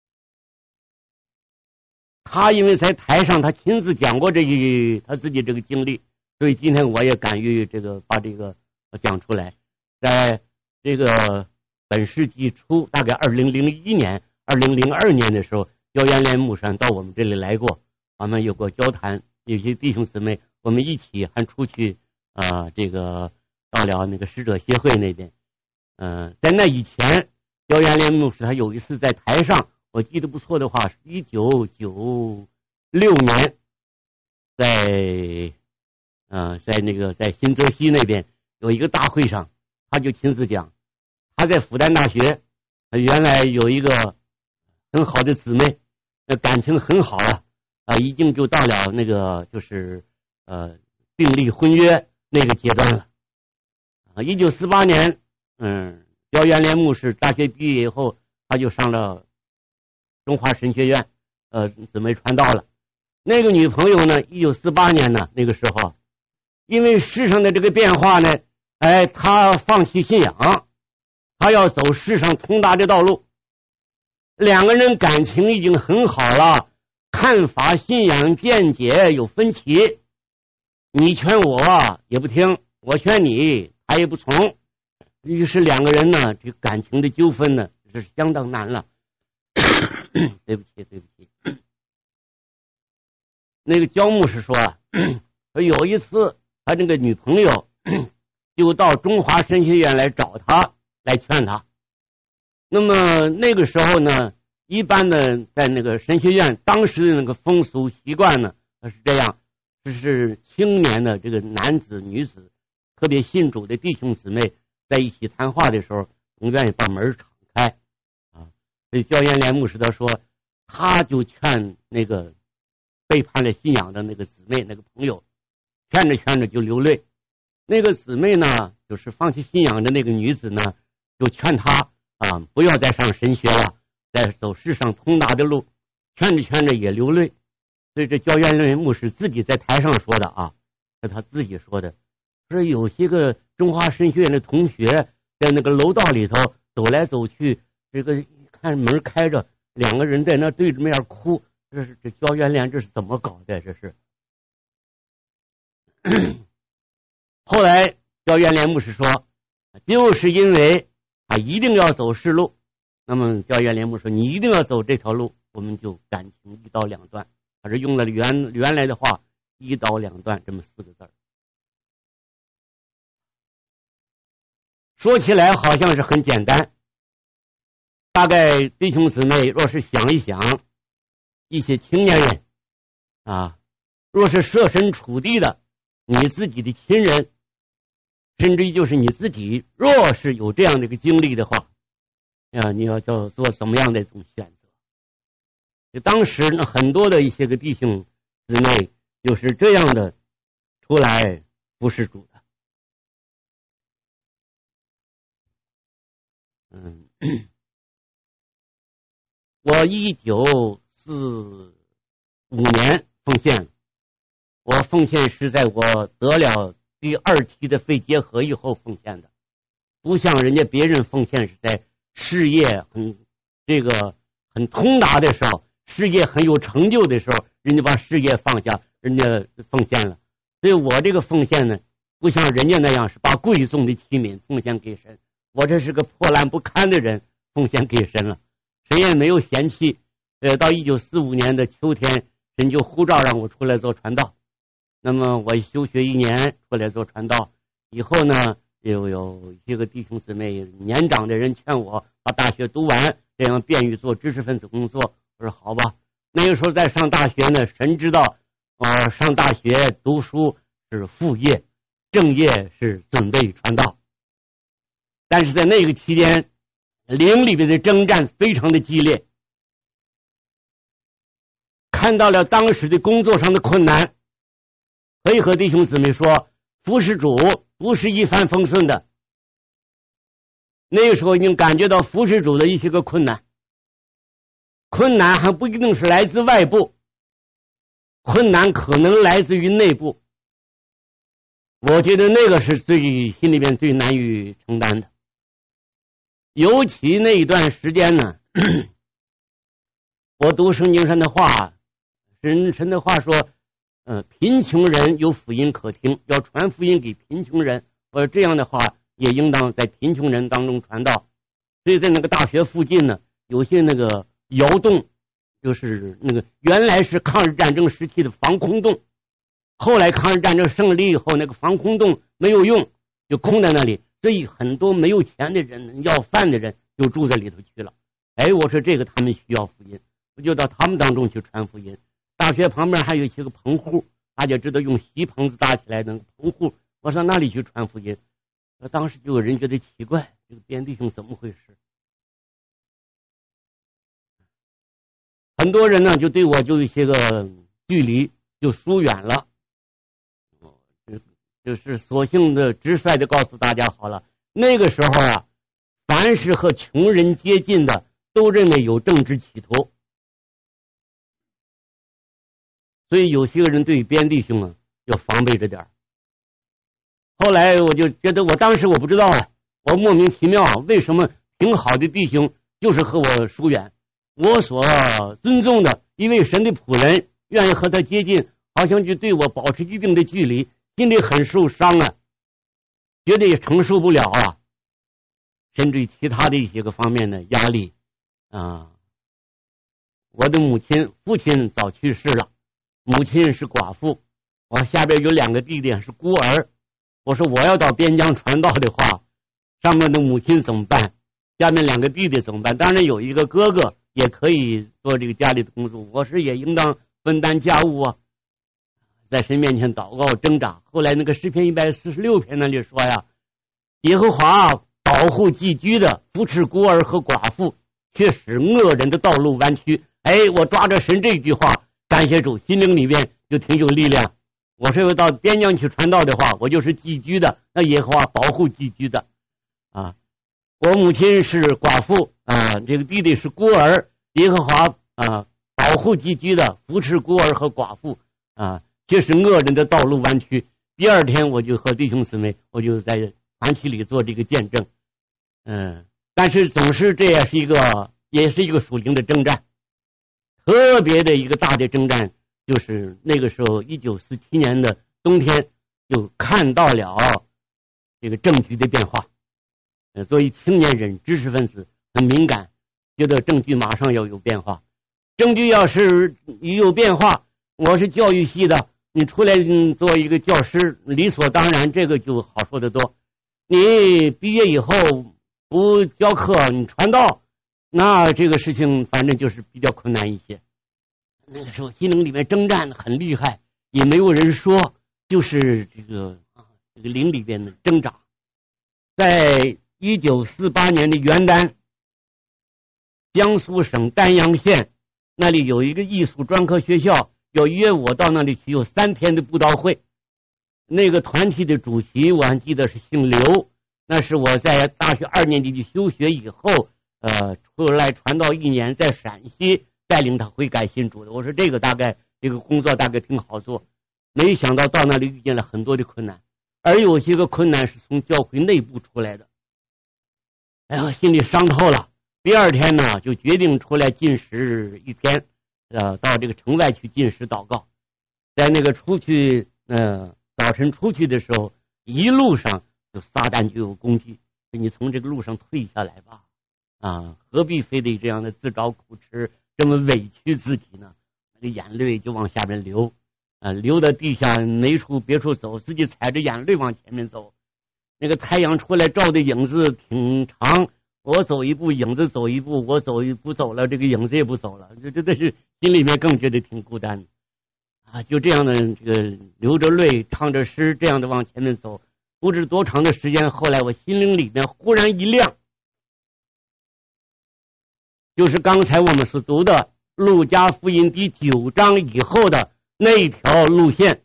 他因为在台上他亲自讲过这一他自己这个经历，所以今天我也敢于这个把这个讲出来。在这个本世纪初，大概二零零一年、二零零二年的时候，姚元莲牧师到我们这里来过，我们有过交谈，有些弟兄姊妹我们一起还出去啊、呃，这个到了那个使者协会那边。嗯、呃，在那以前，姚元莲牧师他有一次在台上，我记得不错的话，是一九九六年，在呃，在那个在新泽西那边有一个大会上，他就亲自讲，他在复旦大学，原来有一个很好的姊妹，感情很好了啊，已经就到了那个就是呃订立婚约那个阶段了啊。一九四八年，嗯，姚元莲牧师大学毕业以后，他就上了中华神学院，呃，姊妹传道了。那个女朋友呢，一九四八年呢，那个时候，因为世上的这个变化呢，哎，他放弃信仰，他要走世上通达的道路。两个人感情已经很好了，看法、信仰、见解有分歧，你劝我也不听，我劝你他也不从，于是两个人呢，这感情的纠纷呢是相当难了。对不起，对不起。那个焦牧师说啊，有一次他这个女朋友就到中华神学院来找他， 来劝他。那么那个时候呢，一般的在那个神学院当时的那个风俗习惯呢是这样，就是青年的这个男子女子特别信主的弟兄姊妹在一起谈话的时候，总愿意把门敞开啊。所以焦元莲牧师他说，他就劝那个背叛了信仰的那个姊妹那个朋友，劝着劝着就流泪。那个姊妹呢，就是放弃信仰的那个女子呢，就劝他啊，不要再上神学了，在走世上通达的路。劝着劝着也流泪。所以这焦元莲牧师自己在台上说的啊，是他自己说的，说有些个中华神学院的同学在那个楼道里头走来走去，这个看门开着，两个人在那对着面哭，这是这焦元莲这是怎么搞的？这是。后来焦元莲牧师说，就是因为他一定要走世路，那么焦元莲牧师说你一定要走这条路，我们就感情一刀两断。他是用了原原来的话，一刀两断这么四个字。说起来好像是很简单，大概弟兄姊妹若是想一想，一些青年人啊，若是设身处地的，你自己的亲人，甚至于就是你自己，若是有这样的一个经历的话，啊，你要做做什么样的一种选择？就当时呢，很多的一些个弟兄姊妹就是这样的出来服侍主的。嗯，我一九四五年奉献，我奉献是在我得了第二期的肺结核以后奉献的，不像人家别人奉献是在事业很这个很通达的时候，事业很有成就的时候，人家把事业放下，人家奉献了。所以我这个奉献呢，不像人家那样是把贵重的器皿奉献给神，我这是个破烂不堪的人，奉献给神了，神也没有嫌弃。呃，到一九四五年的秋天，神就呼召让我出来做传道。那么我休学一年出来做传道以后呢，又有一些个弟兄姊妹年长的人劝我把大学读完，这样便于做知识分子工作。我说好吧。那个时候在上大学呢，神知道呃，上大学读书是副业，正业是准备传道。但是在那个期间，灵里边的征战非常的激烈，看到了当时的工作上的困难，可以和弟兄姊妹说，服侍主不是一帆风顺的。那个时候已经感觉到服侍主的一些个困难，困难还不一定是来自外部，困难可能来自于内部。我觉得那个是最心里面最难以承担的。尤其那一段时间呢，我读圣经上的话，神神的话说，呃，贫穷人有福音可听，要传福音给贫穷人。我说这样的话，也应当在贫穷人当中传道。所以在那个大学附近呢，有些那个窑洞，就是那个原来是抗日战争时期的防空洞，后来抗日战争胜利以后，那个防空洞没有用，就空在那里。所以很多没有钱的人，要饭的人就住在里头去了。哎，我说这个他们需要福音，我就到他们当中去传福音。大学旁边还有一些个棚户，大家知道用席棚子搭起来的棚户，我上那里去传福音。当时就有人觉得奇怪，这个边弟兄怎么回事？很多人呢就对我就有一些个距离，就疏远了。就是索性的直率的告诉大家好了，那个时候啊，凡是和穷人接近的，都认为有政治企图。所以有些人对边弟兄啊要防备着点。后来我就觉得，我当时我不知道啊，我莫名其妙，为什么挺好的弟兄就是和我疏远？我所尊重的一位神的仆人，愿意和他接近，好像就对我保持一定的距离，心里很受伤啊，觉得也承受不了啊，甚至于其他的一些个方面的压力啊。我的母亲父亲早去世了，母亲是寡妇，我下边有两个弟弟是孤儿。我说我要到边疆传道的话， 上面的母亲怎么办？下面两个弟弟怎么办？当然有一个哥哥也可以做这个家里的工作，我是也应当分担家务啊。在神面前祷告挣扎。后来那个诗篇一百四十六篇那里说呀，耶和华保护寄居的，扶持孤儿和寡妇，却使恶人的道路弯曲。哎，我抓着神这句话，感谢主，心灵里面就挺有力量。我是要到边疆去传道的话，我就是寄居的，那耶和华保护寄居的啊。我母亲是寡妇啊，这个弟弟是孤儿，耶和华啊保护寄居的，扶持孤儿和寡妇啊，却使恶人的道路弯曲。第二天我就和弟兄姊妹，我就在团体里做这个见证，嗯，但是总是这也是一个，也是一个属灵的征战，特别的一个大的征战，就是那个时候一九四七年的冬天，就看到了这个政局的变化。作为青年人、知识分子很敏感，觉得政局马上要有变化。政局要是一有变化，我是教育系的，你出来做一个教师，理所当然，这个就好说得多。你毕业以后不教课，你传道，那这个事情反正就是比较困难一些。那个时候心灵里面征战很厉害，也没有人说，就是这个这个灵里边的挣扎。在一九四八年的元旦，江苏省丹阳县那里有一个艺术专科学校，要约我到那里去，有三天的布道会。那个团体的主席我还记得是姓刘，那是我在大学二年级去休学以后，呃，出来传道一年，在陕西带领他悔改信主的。我说这个大概这个工作大概挺好做，没想到到那里遇见了很多的困难，而有些个困难是从教会内部出来的。哎呀，心里伤透了。第二天呢，就决定出来禁食一天，呃，到这个城外去禁食祷告。在那个出去，呃，早晨出去的时候，一路上就撒旦就有攻击，你从这个路上退下来吧，啊，何必非得这样的自找苦吃，这么委屈自己呢？那个眼泪就往下面流，啊，流到地下没处别处走，自己踩着眼泪往前面走。那个太阳出来照的影子挺长，我走一步影子走一步，我走一步走了，这个影子也不走了，这真的是心里面更觉得挺孤单的啊！就这样的这个流着泪唱着诗这样的往前面走，不知多长的时间，后来我心灵里面忽然一亮，就是刚才我们所读的路加福音第九章以后的那一条路线，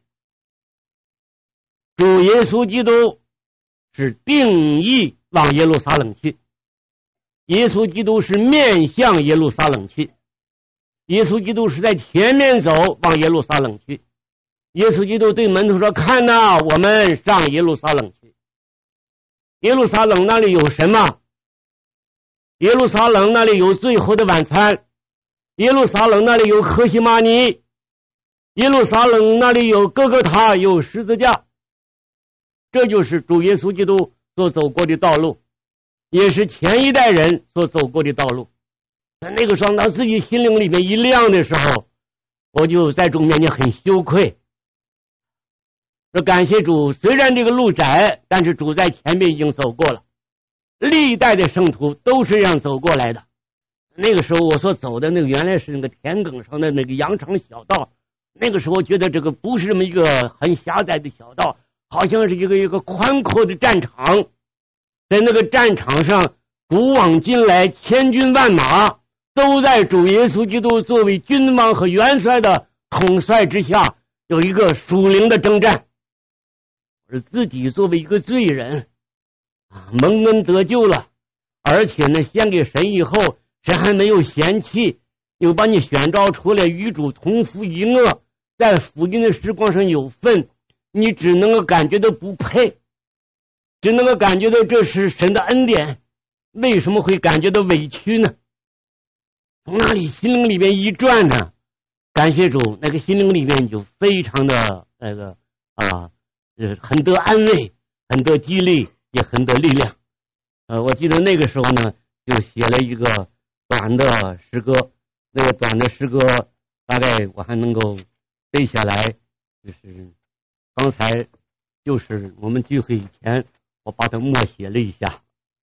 主耶稣基督是定义往耶路撒冷去，耶稣基督是面向耶路撒冷去，耶稣基督是在前面走往耶路撒冷去。耶稣基督对门徒说，看哪，我们上耶路撒冷去。耶路撒冷那里有什么？耶路撒冷那里有最后的晚餐，耶路撒冷那里有客西马尼，耶路撒冷那里有哥哥他，有十字架。这就是主耶稣基督所走过的道路，也是前一代人所走过的道路。在那个时候，当自己心灵里面一亮的时候，我就在主面前很羞愧，说感谢主，虽然这个路窄，但是主在前面已经走过了，历代的圣徒都是这样走过来的。那个时候我所走的那个原来是那个田埂上的那个羊肠小道，那个时候觉得这个不是这么一个很狭窄的小道，好像是一个一个宽阔的战场，在那个战场上，古往今来千军万马都在主耶稣基督作为君王和元帅的统帅之下，有一个属灵的征战。而自己作为一个罪人啊，蒙恩得救了，而且呢，献给神以后，神还没有嫌弃，又把你选召出来与主同负一軛，在福音的时光上有份，你只能够感觉到不配，只能够感觉到这是神的恩典，为什么会感觉到委屈呢？从那里心灵里面一转呢，感谢主，那个心灵里面就非常的那个啊，呃，很得安慰，很得激励，也很得力量。呃，我记得那个时候呢，就写了一个短的诗歌，那个短的诗歌大概我还能够背下来，就是刚才就是我们聚会以前，我把它默写了一下。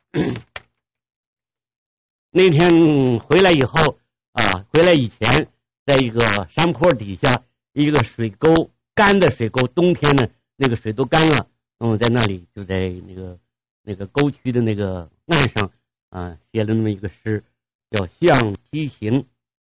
那天回来以后啊，回来以前，在一个山坡底下一个水沟，干的水沟，冬天呢那个水都干了，嗯，在那里就在那个那个沟渠的那个岸上啊，写了那么一个诗，叫《向西行》。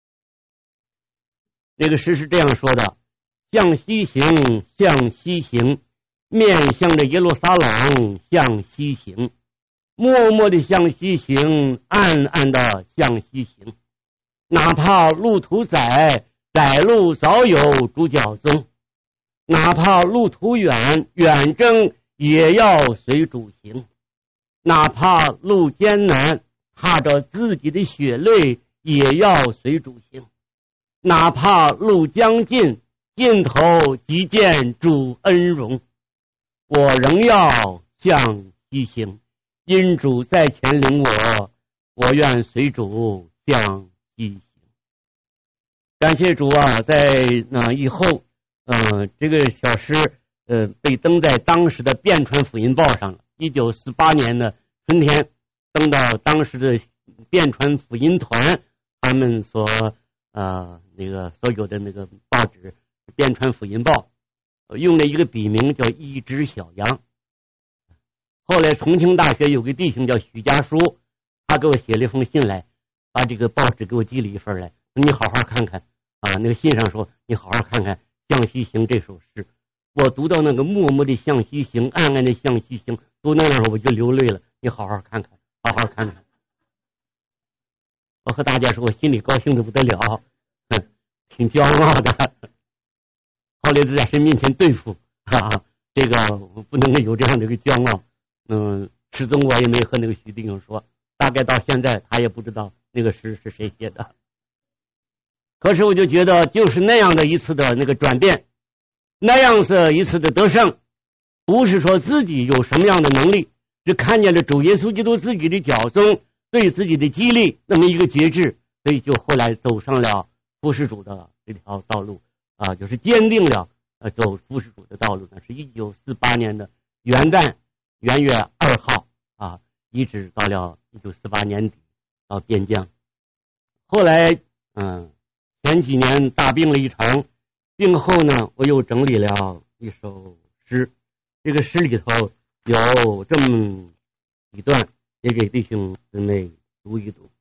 这个诗是这样说的：向西行，向西行，面向着耶路撒冷向西行，默默的向西行，暗暗的向西行。哪怕路途窄，窄路早有主角踪；哪怕路途远，远征也要随主行；哪怕路艰难，踏着自己的血泪也要随主行；哪怕路将近，尽头即见主恩荣，我仍要向西行，因主在前领我，我愿随主向西行。感谢主啊，在那以后，呃，这个小诗呃被登在当时的遍传福音报上了。一九四八年的春天，登到当时的遍传福音团他们所呃那个所有的那个报纸《遍传福音报》，用了一个笔名叫一只小羊。后来重庆大学有个弟兄叫许家书，他给我写了一封信来，把这个报纸给我寄了一份来，你好好看看啊。那个信上说你好好看看《向西行》这首诗。我读到那个默默的向西行，暗暗的向西行，读到那儿我就流泪了。你好好看看，好好看看。我和大家说，我心里高兴的不得了，哼，挺骄傲的。后来就在神面前对付啊，这个不能有这样的一个骄傲。嗯，始终我也没和那个徐弟兄说，大概到现在他也不知道那个诗是谁写的。可是我就觉得，就是那样的一次的那个转变，那样是一次的得胜，不是说自己有什么样的能力，是看见了主耶稣基督自己的脚踪，对自己的激励，那么一个节制，所以就后来走上了服侍主的这条道路啊，就是坚定了呃走服侍主的道路呢。是一九四八年的元旦元月二号啊，一直到了一九四八年底到边疆。后来嗯，前几年大病了一场，病后呢，我又整理了一首诗，这个诗里头有这么一段，也给弟兄姊妹读一读。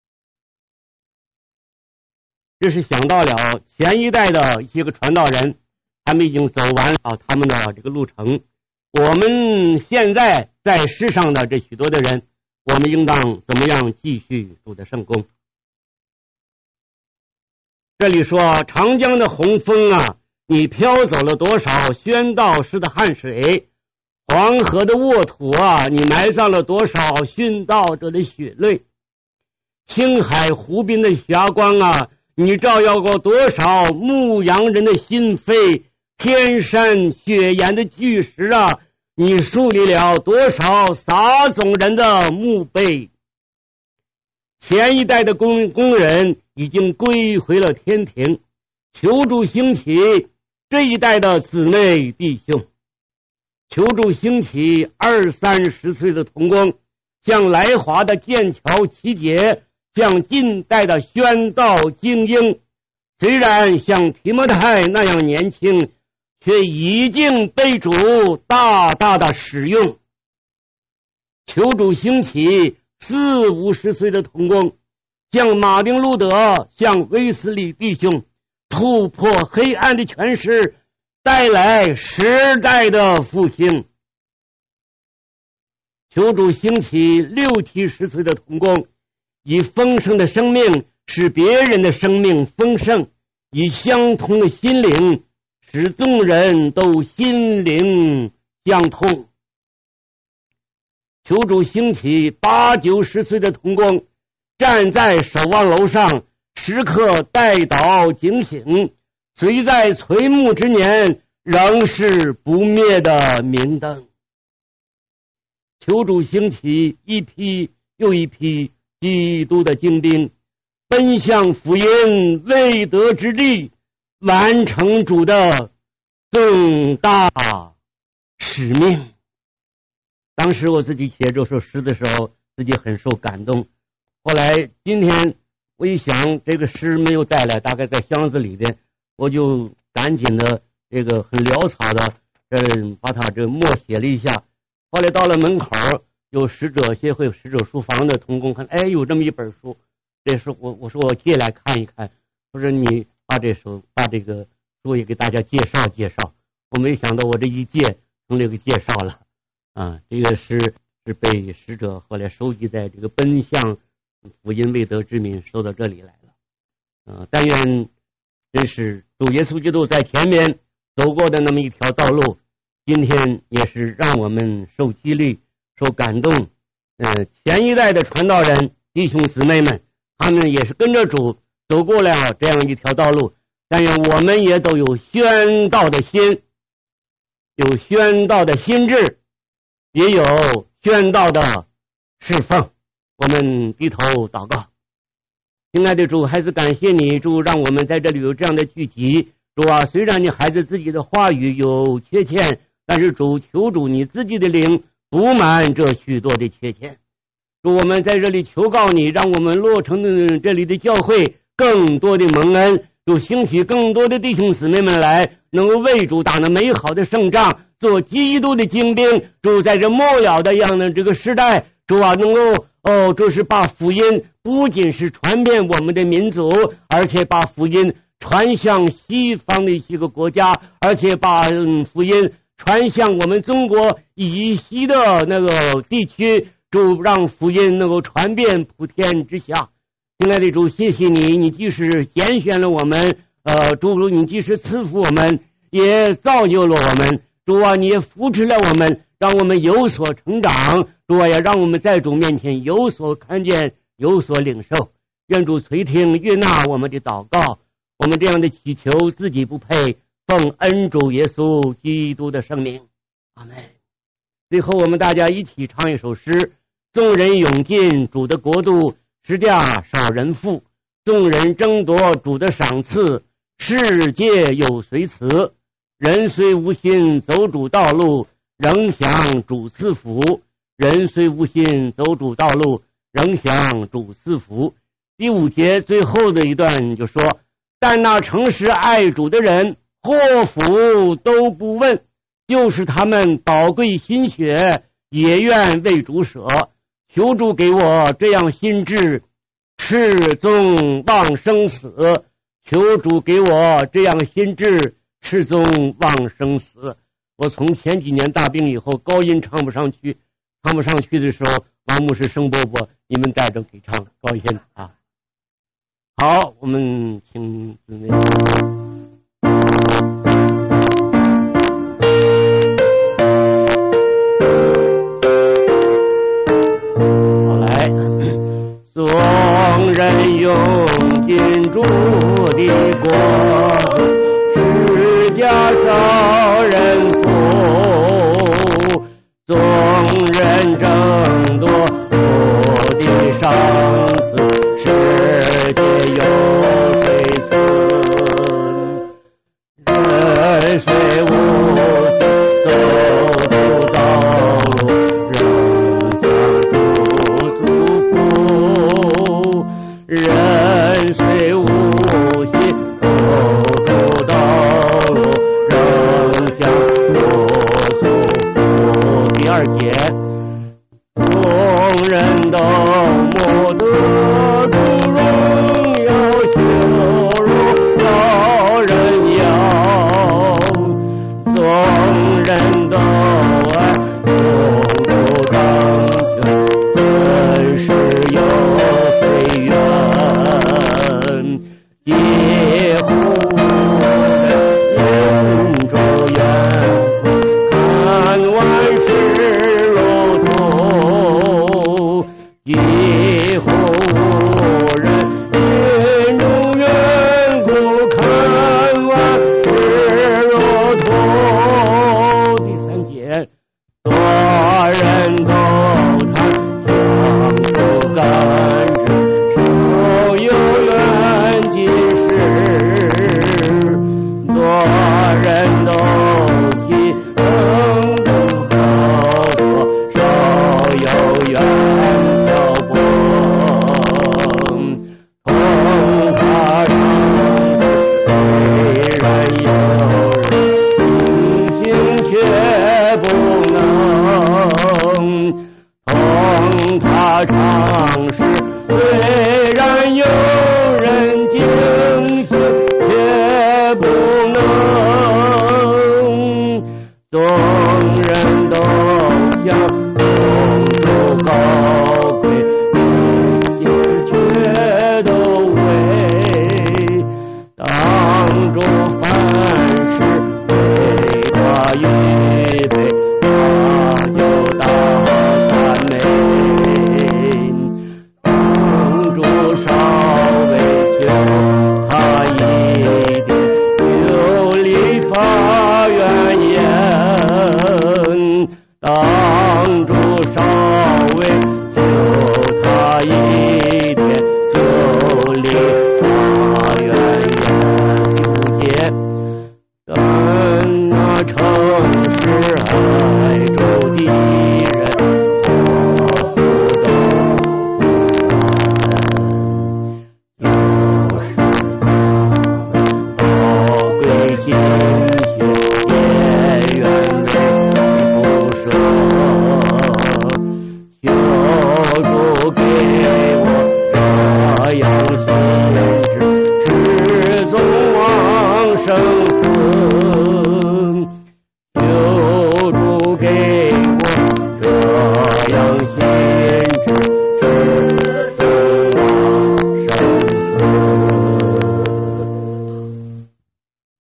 这是想到了前一代的一些个传道人，他们已经走完了他们的这个路程，我们现在在世上的这许多的人，我们应当怎么样继续主的圣工。这里说，长江的洪峰啊，你飘走了多少宣道士的汗水；黄河的沃土啊，你埋上了多少殉道者的血泪；青海湖滨的霞光啊，你照耀过多少牧羊人的心扉；天山雪岩的巨石啊，你树立了多少撒种人的墓碑。前一代的工工人已经归回了天庭，求助兴起这一代的姊妹弟兄，求助兴起二三十岁的童工，像来华的剑桥奇杰，像近代的宣道精英，虽然像提摩太那样年轻，却已经被主大大的使用。求主兴起四五十岁的童工，像马丁路德，像威斯利弟兄，突破黑暗的权势，带来时代的复兴。求主兴起六七十岁的童工，以丰盛的生命使别人的生命丰盛，以相同的心灵使众人都心灵相通。求主兴起八九十岁的童工，站在守望楼上，时刻带导警醒，虽在垂暮之年，仍是不灭的明灯。求主兴起一批又一批基督的精兵，奔向福音未得之地，完成主的重大使命。当时我自己写这首诗的时候， 自己很受感动。后来今天我一想，这个诗没有带来，大概在箱子里边，我就赶紧的这个很潦草的，嗯，把它这默写了一下。后来到了门口，有使者协会使者书房的同工看，哎，有这么一本书，这是我我说我借来看一看，我说你把这书把这个书也给大家介绍介绍。我没想到我这一借成这个介绍了啊，这个诗是被使者后来收集在这个奔向福音未得之民收到这里来了。呃，但愿真是主耶稣基督在前面走过的那么一条道路，今天也是让我们受激励、受感动。呃，前一代的传道人弟兄姊妹们，他们也是跟着主走过了这样一条道路。但愿我们也都有宣道的心，有宣道的心智，也有宣道的侍奉。我们低头祷告。亲爱的主，还是感谢你，主，让我们在这里有这样的聚集。主啊，虽然你孩子自己的话语有缺陷，但是主，求主你自己的灵补满这许多的缺陷。主，我们在这里求告你，让我们落成的这里的教会更多的蒙恩，主兴许更多的弟兄姊妹们来，能够为主打那美好的胜仗，做基督的精兵。主，在这末了的样的这个时代，主啊，能够哦，这是把福音不仅是传遍我们的民族，而且把福音传向西方的一些个国家，而且把、嗯、福音传向我们中国以西的那个地区。主，让福音能够传遍普天之下。亲爱的主，谢谢你，你即使拣选了我们，呃，主，你即使赐福我们，也造就了我们。主啊，你也扶持了我们，让我们有所成长。主啊，也让我们在主面前有所看见，有所领受。愿主垂听悦纳我们的祷告，我们这样的祈求自己不配，奉恩主耶稣基督的圣名，阿们。最后我们大家一起唱一首诗：众人涌进主的国度，十架少人负，众人争夺主的赏赐，世界有随辞。人虽无心走主道路，仍享主赐福。人虽无心走主道路，仍享主赐福。第五节最后的一段就说：但那诚实爱主的人，祸福都不问，就是他们宝贵心血，也愿为主舍。求主给我这样心志，赤纵忘生死。求主给我这样心志，赤纵忘生死。我从前几年大病以后，高音唱不上去，唱不上去的时候，王牧师、声伯伯，你们带着给唱高音啊。好，我们请姊妹。众人涌进主的国，十架少人负，众人争夺主的赏赐，世界有谁存？人虽无私走出道路，仍向主祝福。人虽